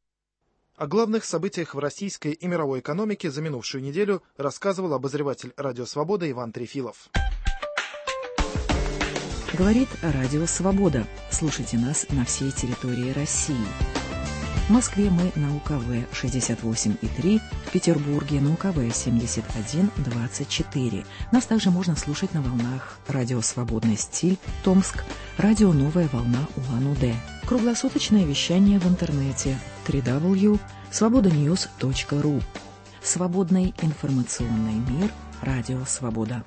О главных событиях в российской и мировой экономике за минувшую неделю рассказывал обозреватель «Радио Свобода» Иван Трефилов. Говорит Радио Свобода. Слушайте нас на всей территории России. В Москве мы на УКВ 68,3, в Петербурге на УКВ 71,24. Нас также можно слушать на волнах радио «Свободный стиль» Томск, радио «Новая волна» Улан-Удэ. Круглосуточное вещание в интернете www.svobodanews.ru. Свободный информационный мир. Радио «Свобода».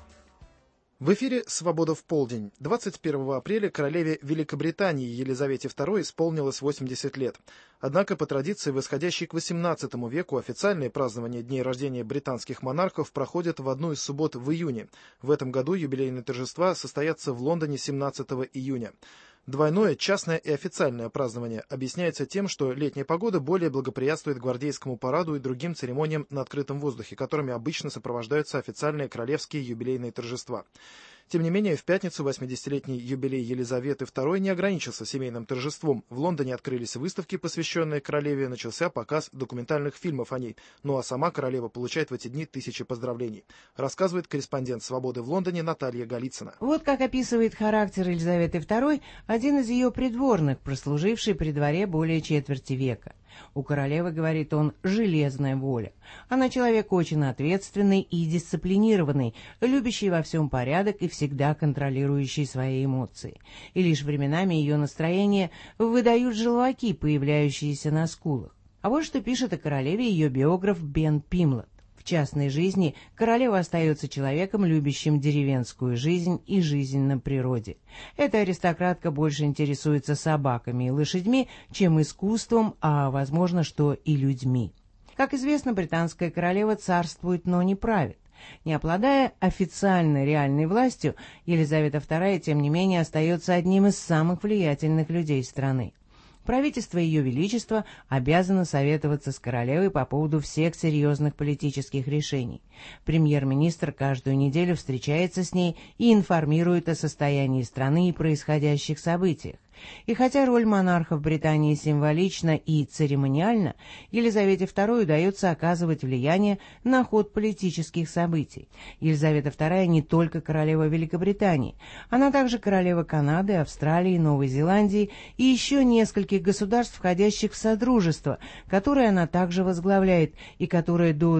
В эфире «Свобода в полдень». 21 апреля королеве Великобритании Елизавете II исполнилось 80 лет. Однако, по традиции, восходящей к XVIII веку, официальные празднования дней рождения британских монархов проходят в одну из суббот в июне. В этом году юбилейные торжества состоятся в Лондоне 17 июня. Двойное частное и официальное празднование объясняется тем, что летняя погода более благоприятствует гвардейскому параду и другим церемониям на открытом воздухе, которыми обычно сопровождаются официальные королевские юбилейные торжества. Тем не менее, в пятницу 80-летний юбилей Елизаветы II не ограничился семейным торжеством. В Лондоне открылись выставки, посвященные королеве, начался показ документальных фильмов о ней. Ну а сама королева получает в эти дни тысячи поздравлений. Рассказывает корреспондент «Свободы» в Лондоне Наталья Голицына. Вот как описывает характер Елизаветы II один из ее придворных, прослуживший при дворе более четверти века. У королевы, говорит он, железная воля. Она человек очень ответственный и дисциплинированный, любящий во всем порядок и всегда контролирующий свои эмоции. И лишь временами ее настроение выдают желваки, появляющиеся на скулах. А вот что пишет о королеве ее биограф Бен Пимлот. В частной жизни королева остается человеком, любящим деревенскую жизнь и жизнь на природе. Эта аристократка больше интересуется собаками и лошадьми, чем искусством, а, возможно, что и людьми. Как известно, британская королева царствует, но не правит. Не обладая официальной реальной властью, Елизавета II, тем не менее, остается одним из самых влиятельных людей страны. Правительство Ее Величества обязано советоваться с королевой по поводу всех серьезных политических решений. Премьер-министр каждую неделю встречается с ней и информирует о состоянии страны и происходящих событиях. И хотя роль монарха в Британии символична и церемониальна, Елизавете II удается оказывать влияние на ход политических событий. Елизавета II не только королева Великобритании, она также королева Канады, Австралии, Новой Зеландии и еще нескольких государств, входящих в Содружество, которое она также возглавляет и которое до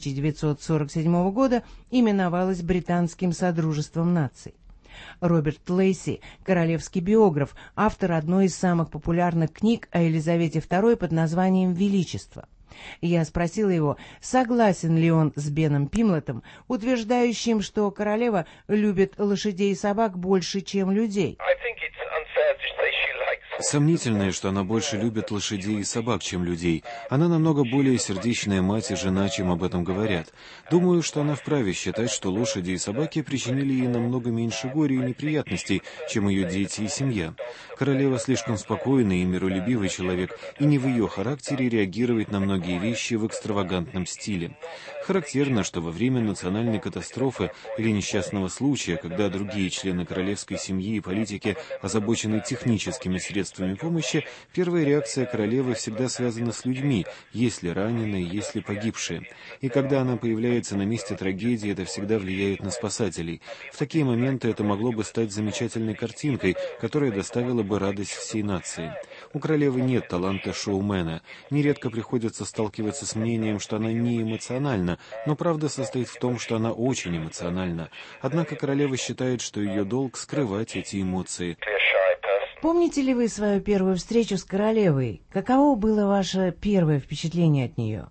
1947 года именовалось Британским Содружеством наций. Роберт Лейси, королевский биограф, автор одной из самых популярных книг о Елизавете II под названием «Величество». Я спросила его, согласен ли он с Беном Пимлотом, утверждающим, что королева любит лошадей и собак больше, чем людей. Сомнительно, что она больше любит лошадей и собак, чем людей. Она намного более сердечная мать и жена, чем об этом говорят. Думаю, что она вправе считать, что лошади и собаки причинили ей намного меньше горя и неприятностей, чем ее дети и семья. Королева слишком спокойный и миролюбивый человек, и не в ее характере реагировать на многие вещи в экстравагантном стиле. Характерно, что во время национальной катастрофы или несчастного случая, когда другие члены королевской семьи и политики озабочены техническими средствами помощи, первая реакция королевы всегда связана с людьми, есть ли раненые, есть ли погибшие. И когда она появляется на месте трагедии, это всегда влияет на спасателей. В такие моменты это могло бы стать замечательной картинкой, которая доставила бы радость всей нации. У королевы нет таланта шоумена. Нередко приходится сталкиваться с мнением, что она не эмоциональна, но правда состоит в том, что она очень эмоциональна. Однако королева считает, что ее долг скрывать эти эмоции. Помните ли вы свою первую встречу с королевой? Каково было ваше первое впечатление от нее?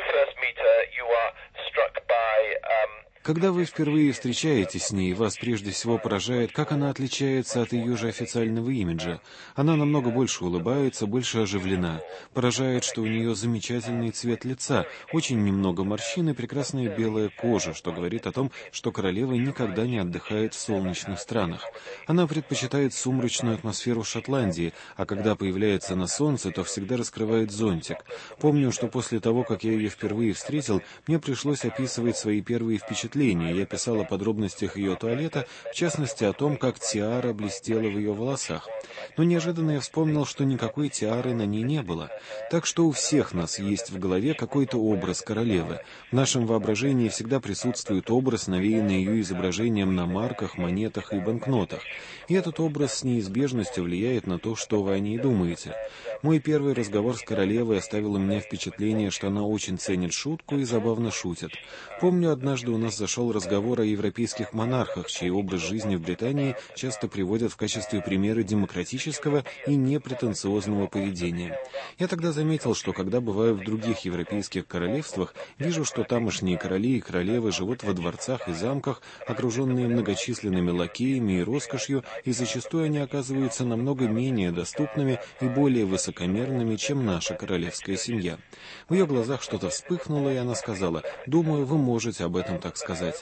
Когда вы впервые встречаетесь с ней, вас прежде всего поражает, как она отличается от ее же официального имиджа. Она намного больше улыбается, больше оживлена. Поражает, что у нее замечательный цвет лица, очень немного морщин и прекрасная белая кожа, что говорит о том, что королева никогда не отдыхает в солнечных странах. Она предпочитает сумрачную атмосферу Шотландии, а когда появляется на солнце, то всегда раскрывает зонтик. Помню, что после того, как я ее впервые встретил, мне пришлось описывать свои первые впечатления впечатление. Я писал о подробностях ее туалета, в частности о том, как тиара блестела в ее волосах. Но неожиданно я вспомнил, что никакой тиары на ней не было. Так что у всех нас есть в голове какой-то образ королевы. В нашем воображении всегда присутствует образ, навеянный ее изображением на марках, монетах и банкнотах. И этот образ с неизбежностью влияет на то, что вы о ней думаете. Мой первый разговор с королевой оставил у меня впечатление, что она очень ценит шутку и забавно шутит. Помню, однажды у нас зашел разговор о европейских монархах, чей образ жизни в Британии часто приводят в качестве примера демократического и непретенциозного поведения. Я тогда заметил, что когда бываю в других европейских королевствах, вижу, что тамошние короли и королевы живут во дворцах и замках, окруженные многочисленными лакеями и роскошью, и зачастую они оказываются намного менее доступными и более высокомерными, чем наша королевская семья. В ее глазах что-то вспыхнуло, и она сказала: «Думаю, вы можете об этом так сказать».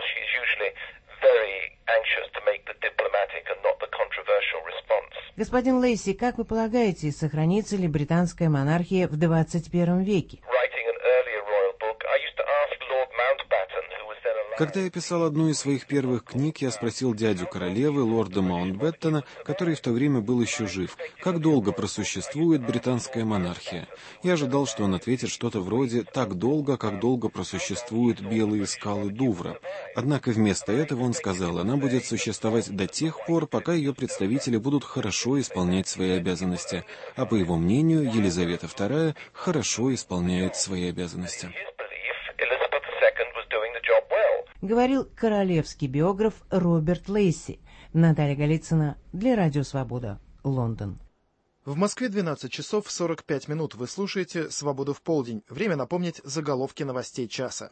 Господин Лейси, как вы полагаете, сохранится ли британская монархия в 21 веке? Когда я писал одну из своих первых книг, я спросил дядю королевы, лорда Маунтбеттона, который в то время был еще жив, как долго просуществует британская монархия. Я ожидал, что он ответит что-то вроде «так долго, как долго просуществуют белые скалы Дувра». Однако вместо этого он сказал, она будет существовать до тех пор, пока ее представители будут хорошо исполнять свои обязанности. А по его мнению, Елизавета II хорошо исполняет свои обязанности. Говорил королевский биограф Роберт Лейси. Наталья Голицына для Радио Свобода, Лондон. В Москве 12 часов 45 минут. Вы слушаете «Свободу в полдень». Время напомнить заголовки новостей часа.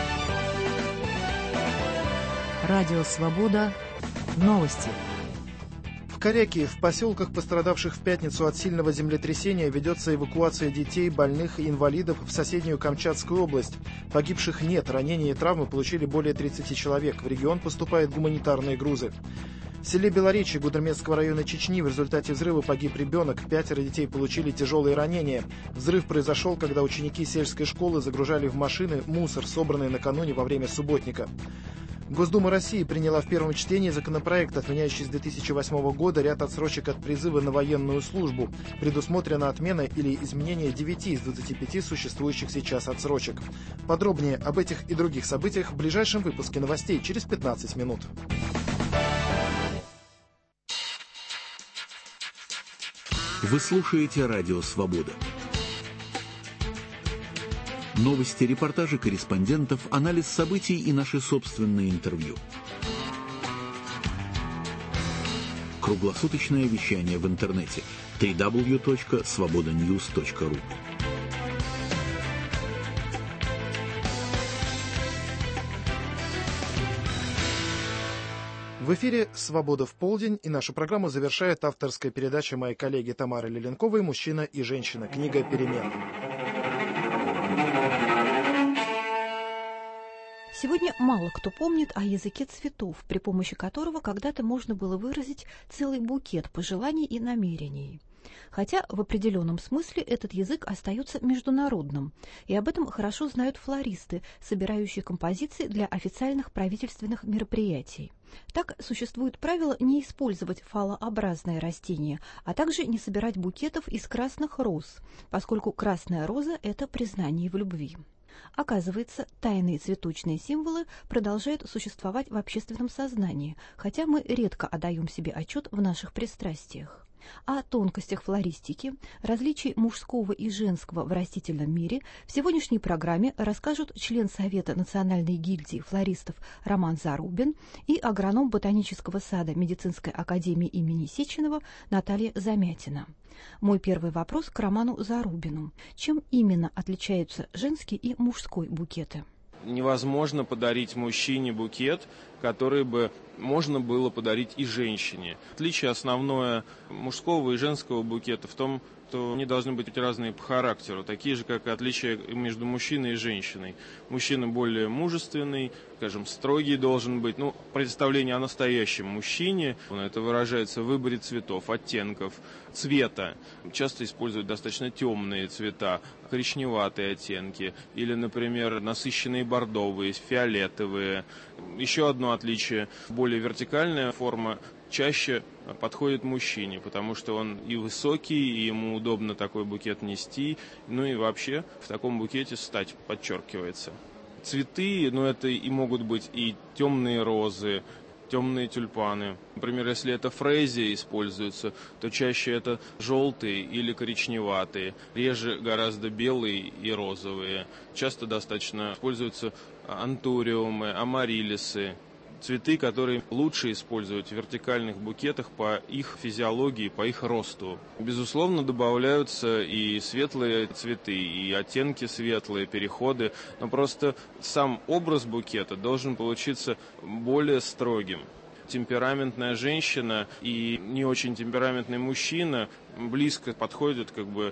Радио Свобода. Новости. В Коряке, в поселках, пострадавших в пятницу от сильного землетрясения, ведется эвакуация детей, больных и инвалидов в соседнюю Камчатскую область. Погибших нет, ранения и травмы получили более 30 человек. В регион поступают гуманитарные грузы. В селе Белоречье Гудермесского района Чечни в результате взрыва погиб ребенок. 5 детей получили тяжелые ранения. Взрыв произошел, когда ученики сельской школы загружали в машины мусор, собранный накануне во время субботника. Госдума России приняла в первом чтении законопроект, отменяющий с 2008 года ряд отсрочек от призыва на военную службу. Предусмотрена отмена или изменение 9 из 25 существующих сейчас отсрочек. Подробнее об этих и других событиях в ближайшем выпуске новостей через 15 минут. Вы слушаете Радио Свобода. Новости, репортажи корреспондентов, анализ событий и наши собственные интервью. Круглосуточное вещание в интернете www.svobodanews.ru. В эфире «Свобода в полдень», и нашу программу завершает авторская передача моей коллеги Тамары Леленковой «Мужчина и женщина. Книга перемен». Сегодня мало кто помнит о языке цветов, при помощи которого когда-то можно было выразить целый букет пожеланий и намерений. Хотя в определенном смысле этот язык остается международным, и об этом хорошо знают флористы, собирающие композиции для официальных правительственных мероприятий. Так существует правило не использовать фалообразные растения, а также не собирать букетов из красных роз, поскольку красная роза – это признание в любви. Оказывается, тайные цветочные символы продолжают существовать в общественном сознании, хотя мы редко отдаем себе отчет в наших пристрастиях. О тонкостях флористики, различий мужского и женского в растительном мире в сегодняшней программе расскажут член Совета Национальной гильдии флористов Роман Зарубин и агроном Ботанического сада Медицинской академии имени Сеченова Наталья Замятина. Мой первый вопрос к Роману Зарубину. Чем именно отличаются женский и мужской букеты? Невозможно подарить мужчине букет, который бы можно было подарить и женщине. Отличие основное мужского и женского букета в том, что они должны быть разные по характеру, такие же, как и отличия между мужчиной и женщиной. Мужчина более мужественный, скажем, строгий должен быть. Представление о настоящем мужчине, это выражается в выборе цветов, оттенков, цвета. Часто используют достаточно темные цвета, коричневатые оттенки, или, например, насыщенные бордовые, фиолетовые. Еще одно отличие, более вертикальная форма, чаще подходит мужчине, потому что он и высокий, и ему удобно такой букет нести, и вообще в таком букете стать подчеркивается. Цветы, это и могут быть и темные розы, темные тюльпаны. Например, если это фрезия используется, то чаще это желтые или коричневатые, реже гораздо белые и розовые. Часто достаточно используются антуриумы, амарилисы. Цветы, которые лучше использовать в вертикальных букетах по их физиологии, по их росту. Безусловно, добавляются и светлые цветы, и оттенки светлые, переходы, но просто сам образ букета должен получиться более строгим. Темпераментная женщина и не очень темпераментный мужчина близко подходят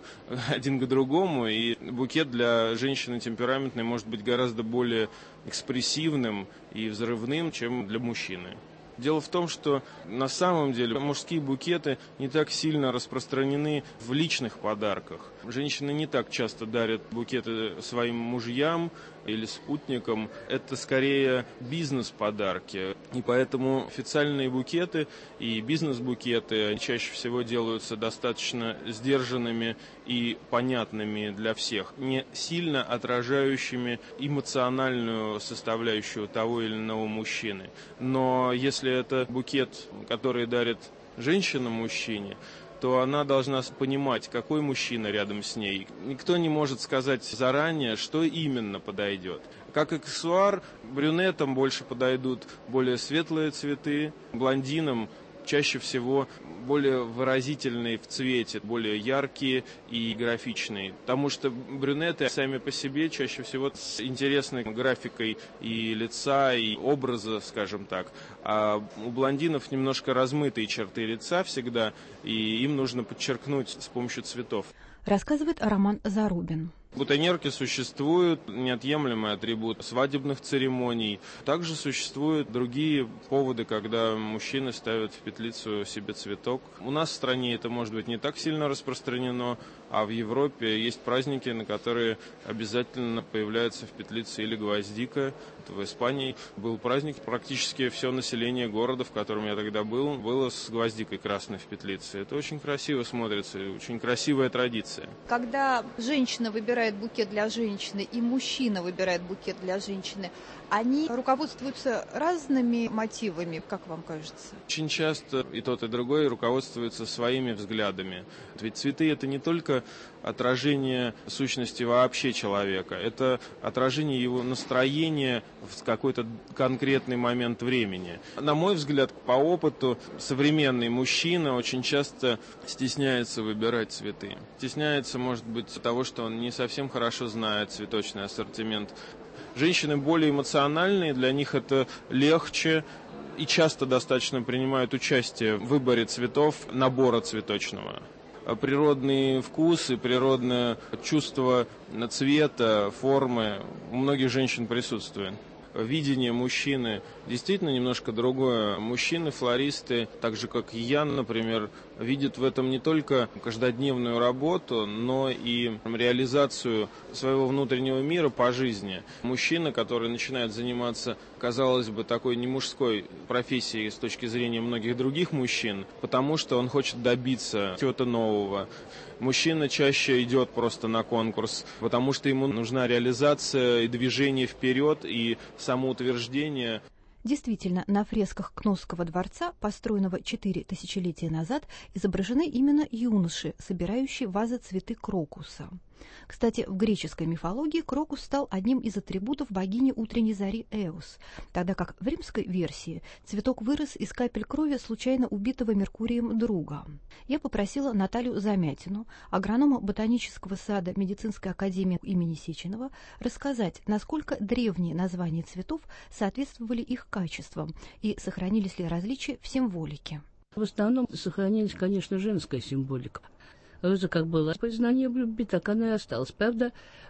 один к другому, и букет для женщины темпераментной может быть гораздо более экспрессивным и взрывным, чем для мужчины. Дело в том, что на самом деле мужские букеты не так сильно распространены в личных подарках. Женщины не так часто дарят букеты своим мужьям или спутникам. Это скорее бизнес-подарки. И поэтому официальные букеты и бизнес-букеты чаще всего делаются достаточно сдержанными и понятными для всех, не сильно отражающими эмоциональную составляющую того или иного мужчины. Но если это букет, который дарит женщина мужчине, то она должна понимать, какой мужчина рядом с ней. Никто не может сказать заранее, что именно подойдет. Как аксессуар, брюнетам больше подойдут более светлые цветы, блондинам чаще всего более выразительные в цвете, более яркие и графичные. Потому что брюнеты сами по себе чаще всего с интересной графикой и лица, и образа, скажем так. А у блондинов немножко размытые черты лица всегда, и им нужно подчеркнуть с помощью цветов. Рассказывает Роман Зарубин. Бутоньерки существуют, неотъемлемый атрибут свадебных церемоний. Также существуют другие поводы, когда мужчины ставят в петлицу себе цветок. У нас в стране это может быть не так сильно распространено, а в Европе есть праздники, на которые обязательно появляется в петлице или гвоздика. В Испании был праздник, практически все население города, в котором я тогда был, было с гвоздикой красной в петлице. Это очень красиво смотрится, очень красивая традиция. Когда женщина выбирает букет для женщины и мужчина выбирает букет для женщины, они руководствуются разными мотивами, как вам кажется? Очень часто и тот, и другой руководствуются своими взглядами. Ведь цветы – это не только отражение сущности вообще человека, это отражение его настроения в какой-то конкретный момент времени. На мой взгляд, по опыту, современный мужчина очень часто стесняется выбирать цветы. Стесняется, может быть, того, что он не совсем хорошо знает цветочный ассортимент. Женщины более эмоциональные, для них это легче и часто достаточно принимают участие в выборе цветов, набора цветочного. Природный вкус и природное чувство цвета, формы у многих женщин присутствует. Видение мужчины действительно немножко другое. Мужчины-флористы, так же как и я, например, видят в этом не только каждодневную работу, но и реализацию своего внутреннего мира по жизни. Мужчина, который начинает заниматься, казалось бы, такой не мужской профессией с точки зрения многих других мужчин, потому что он хочет добиться чего-то нового. Мужчина чаще идет просто на конкурс, потому что ему нужна реализация и движение вперед, и самоутверждение. Действительно, на фресках Кносского дворца, построенного 4 тысячелетия назад, изображены именно юноши, собирающие вазы цветы крокуса. Кстати, в греческой мифологии крокус стал одним из атрибутов богини утренней зари Эос, тогда как в римской версии цветок вырос из капель крови случайно убитого Меркурием друга. Я попросила Наталью Замятину, агронома ботанического сада медицинской академии имени Сеченова, рассказать, насколько древние названия цветов соответствовали их качествам и сохранились ли различия в символике. В основном сохранилась, конечно, женская символика. Роза как была признание в любви, так она и осталась. Правда,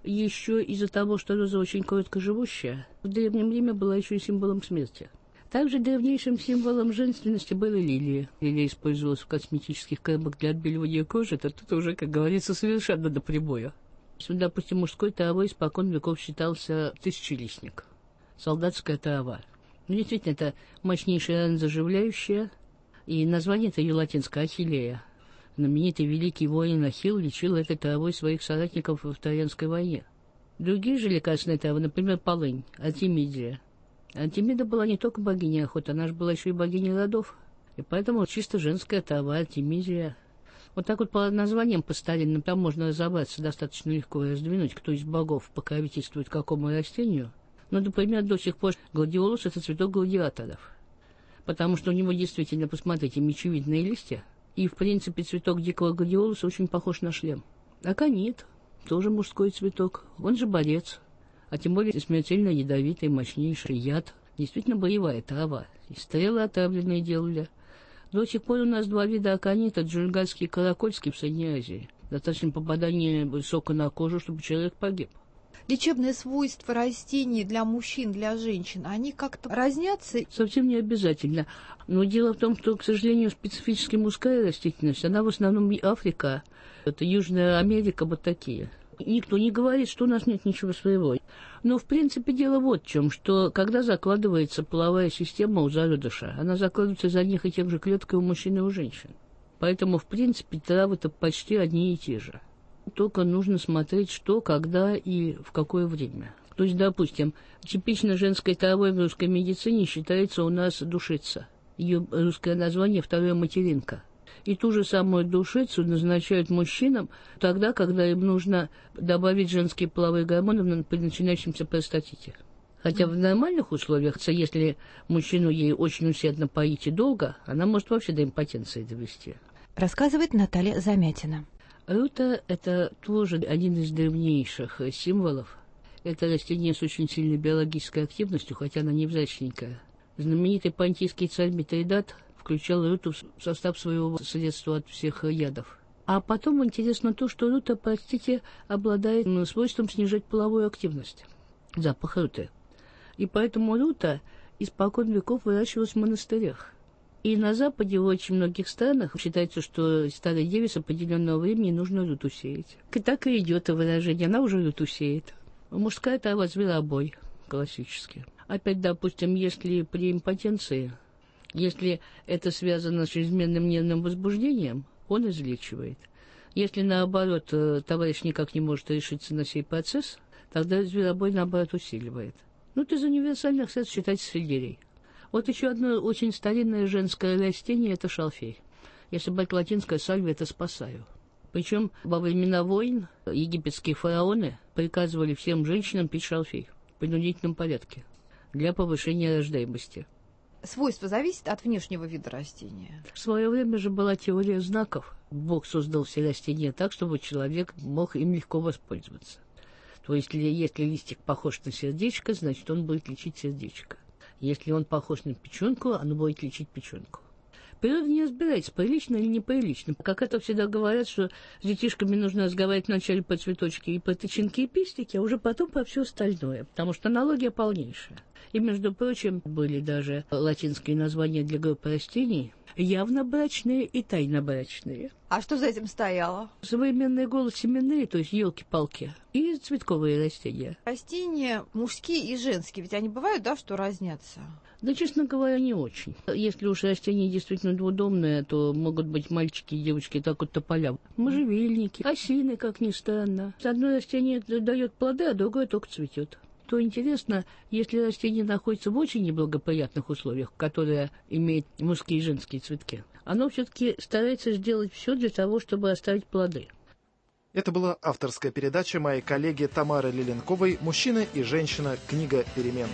еще из-за того, что Роза очень короткоживущая, в Древнем Риме была еще и символом смерти. Также древнейшим символом женственности были лилии. Лилия использовалась в косметических кремах для отбеливания кожи, это тут уже, как говорится, совершенно до прибоя. Допустим, мужской травой испокон веков считался тысячелистник, солдатская трава. Действительно, это мощнейшая ранозаживляющая, и название-то ее латинское Ахиллея. Знаменитый великий воин Ахилл лечил этой травой своих соратников в Троянской войне. Другие же лекарственные травы, например, полынь, артемидия. Артемида была не только богиней охоты, она же была еще и богиней родов. И поэтому чисто женская трава, артемидия. Вот так вот по названиям по-старинным там можно разобраться достаточно легко и раздвинуть, кто из богов покровительствует какому растению. Но, например, до сих пор гладиолус — это цветок гладиаторов. Потому что у него действительно, посмотрите, мечевидные листья. И, в принципе, цветок дикого гладиолуса очень похож на шлем. Аконит — тоже мужской цветок, он же борец. А тем более смертельно ядовитый, мощнейший яд. Действительно боевая трава. И стрелы отравленные делали. До сих пор у нас два вида аконита, джунгальский и каракольский в Средней Азии. Достаточно попадания сока на кожу, чтобы человек погиб. Лечебные свойства растений для мужчин, для женщин, они как-то разнятся? Совсем не обязательно. Но дело в том, что, к сожалению, специфически мужская растительность, она в основном Африка, это Южная Америка, вот такие. Никто не говорит, что у нас нет ничего своего. Но, в принципе, дело вот в чем, что когда закладывается половая система у зародыша, она закладывается из одних и тех же клеток и у мужчин, и у женщин. Поэтому, в принципе, травы-то почти одни и те же. Только нужно смотреть, что, когда и в какое время. То есть, допустим, типично женской травой в русской медицине считается у нас душица. Ее русское название – вторая материнка. И ту же самую душицу назначают мужчинам тогда, когда им нужно добавить женские половые гормоны при начинающемся простатите. Хотя в нормальных условиях, если мужчину ей очень усердно поить и долго, она может вообще до импотенции довести. Рассказывает Наталья Замятина. Рута – это тоже один из древнейших символов. Это растение с очень сильной биологической активностью, хотя она невзрачненькая. Знаменитый понтийский царь Митридат включал руту в состав своего средства от всех ядов. А потом интересно то, что рута, простите, обладает свойством снижать половую активность, запах руты. И поэтому рута испокон веков выращивалась в монастырях. И на Западе, в очень многих странах, считается, что старой деве с определенного времени нужно руту сеять. И так и идет выражение, она уже руту сеет. Мужская трава зверобой, классически. Опять, допустим, если при импотенции, если это связано с чрезмерным нервным возбуждением, он излечивает. Если, наоборот, товарищ никак не может решиться на сей процесс, тогда зверобой, наоборот, усиливает. Ну, из универсальных средств считайте сельдерей. Вот еще одно очень старинное женское растение – это шалфей. Если брать латинское сальвия, это спасаю. Причем во времена войн египетские фараоны приказывали всем женщинам пить шалфей в принудительном порядке для повышения рождаемости. Свойства зависят от внешнего вида растения. В свое время же была теория знаков. Бог создал все растения так, чтобы человек мог им легко воспользоваться. То есть, если листик похож на сердечко, значит, он будет лечить сердечко. Если он похож на печенку, оно будет лечить печенку. Природа не разбирается, прилично или неприлично. Как это всегда говорят, что с детишками нужно разговаривать вначале по цветочки и по тычинки и пестики, а уже потом по все остальное, потому что аналогия полнейшая. И, между прочим, были даже латинские названия для групп растений, явно брачные и тайно брачные. А что за этим стояло? Современные голосеменные, то есть елки-палки, и цветковые растения. Растения мужские и женские, ведь они бывают, да, что разнятся? Да, честно говоря, не очень. Если уж растение действительно двудомное, то могут быть мальчики и девочки так вот тополя. Можжевельники, осины, как ни странно. Одно растение дает плоды, а другое только цветет. То интересно, если растение находится в очень неблагоприятных условиях, которые имеют мужские и женские цветки, оно все-таки старается сделать все для того, чтобы оставить плоды. Это была авторская передача моей коллеги Тамары Лиленковой «Мужчина и женщина. Книга перемен».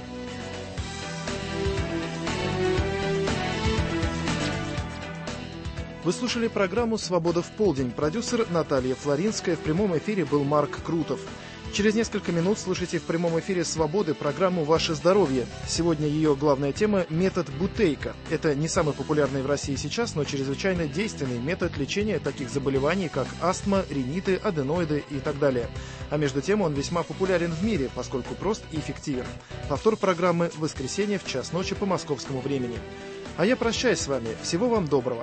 Вы слушали программу «Свобода в полдень». Продюсер Наталья Флоринская. В прямом эфире был Марк Крутов. Через несколько минут слушайте в прямом эфире «Свободы» программу «Ваше здоровье». Сегодня ее главная тема – метод Бутейко. Это не самый популярный в России сейчас, но чрезвычайно действенный метод лечения таких заболеваний, как астма, риниты, аденоиды и так далее. А между тем он весьма популярен в мире, поскольку прост и эффективен. Повтор программы в воскресенье в 1:00 ночи по московскому времени. А я прощаюсь с вами. Всего вам доброго.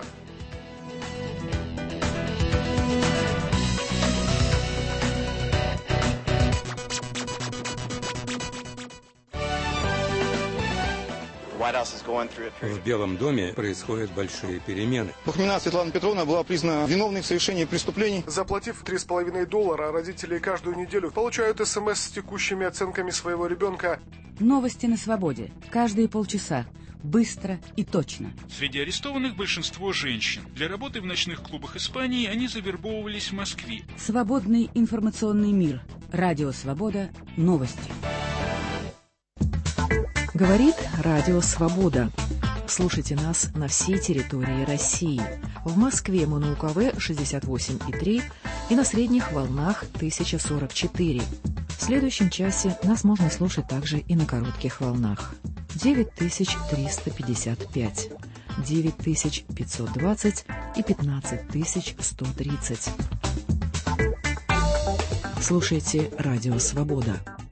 В Белом доме происходят большие перемены. Бахмина Светлана Петровна была признана виновной в совершении преступлений. Заплатив $3,5, родители каждую неделю получают СМС с текущими оценками своего ребенка. Новости на свободе. Каждые полчаса. Быстро и точно. Среди арестованных большинство женщин. Для работы в ночных клубах Испании они завербовывались в Москве. Свободный информационный мир. Радио «Свобода». Новости. Говорит Радио Свобода. Слушайте нас на всей территории России. В Москве мы на УКВ 68,3 и на средних волнах 1044. В следующем часе нас можно слушать также и на коротких волнах. 9355, 9520 и 15130. Слушайте Радио Свобода.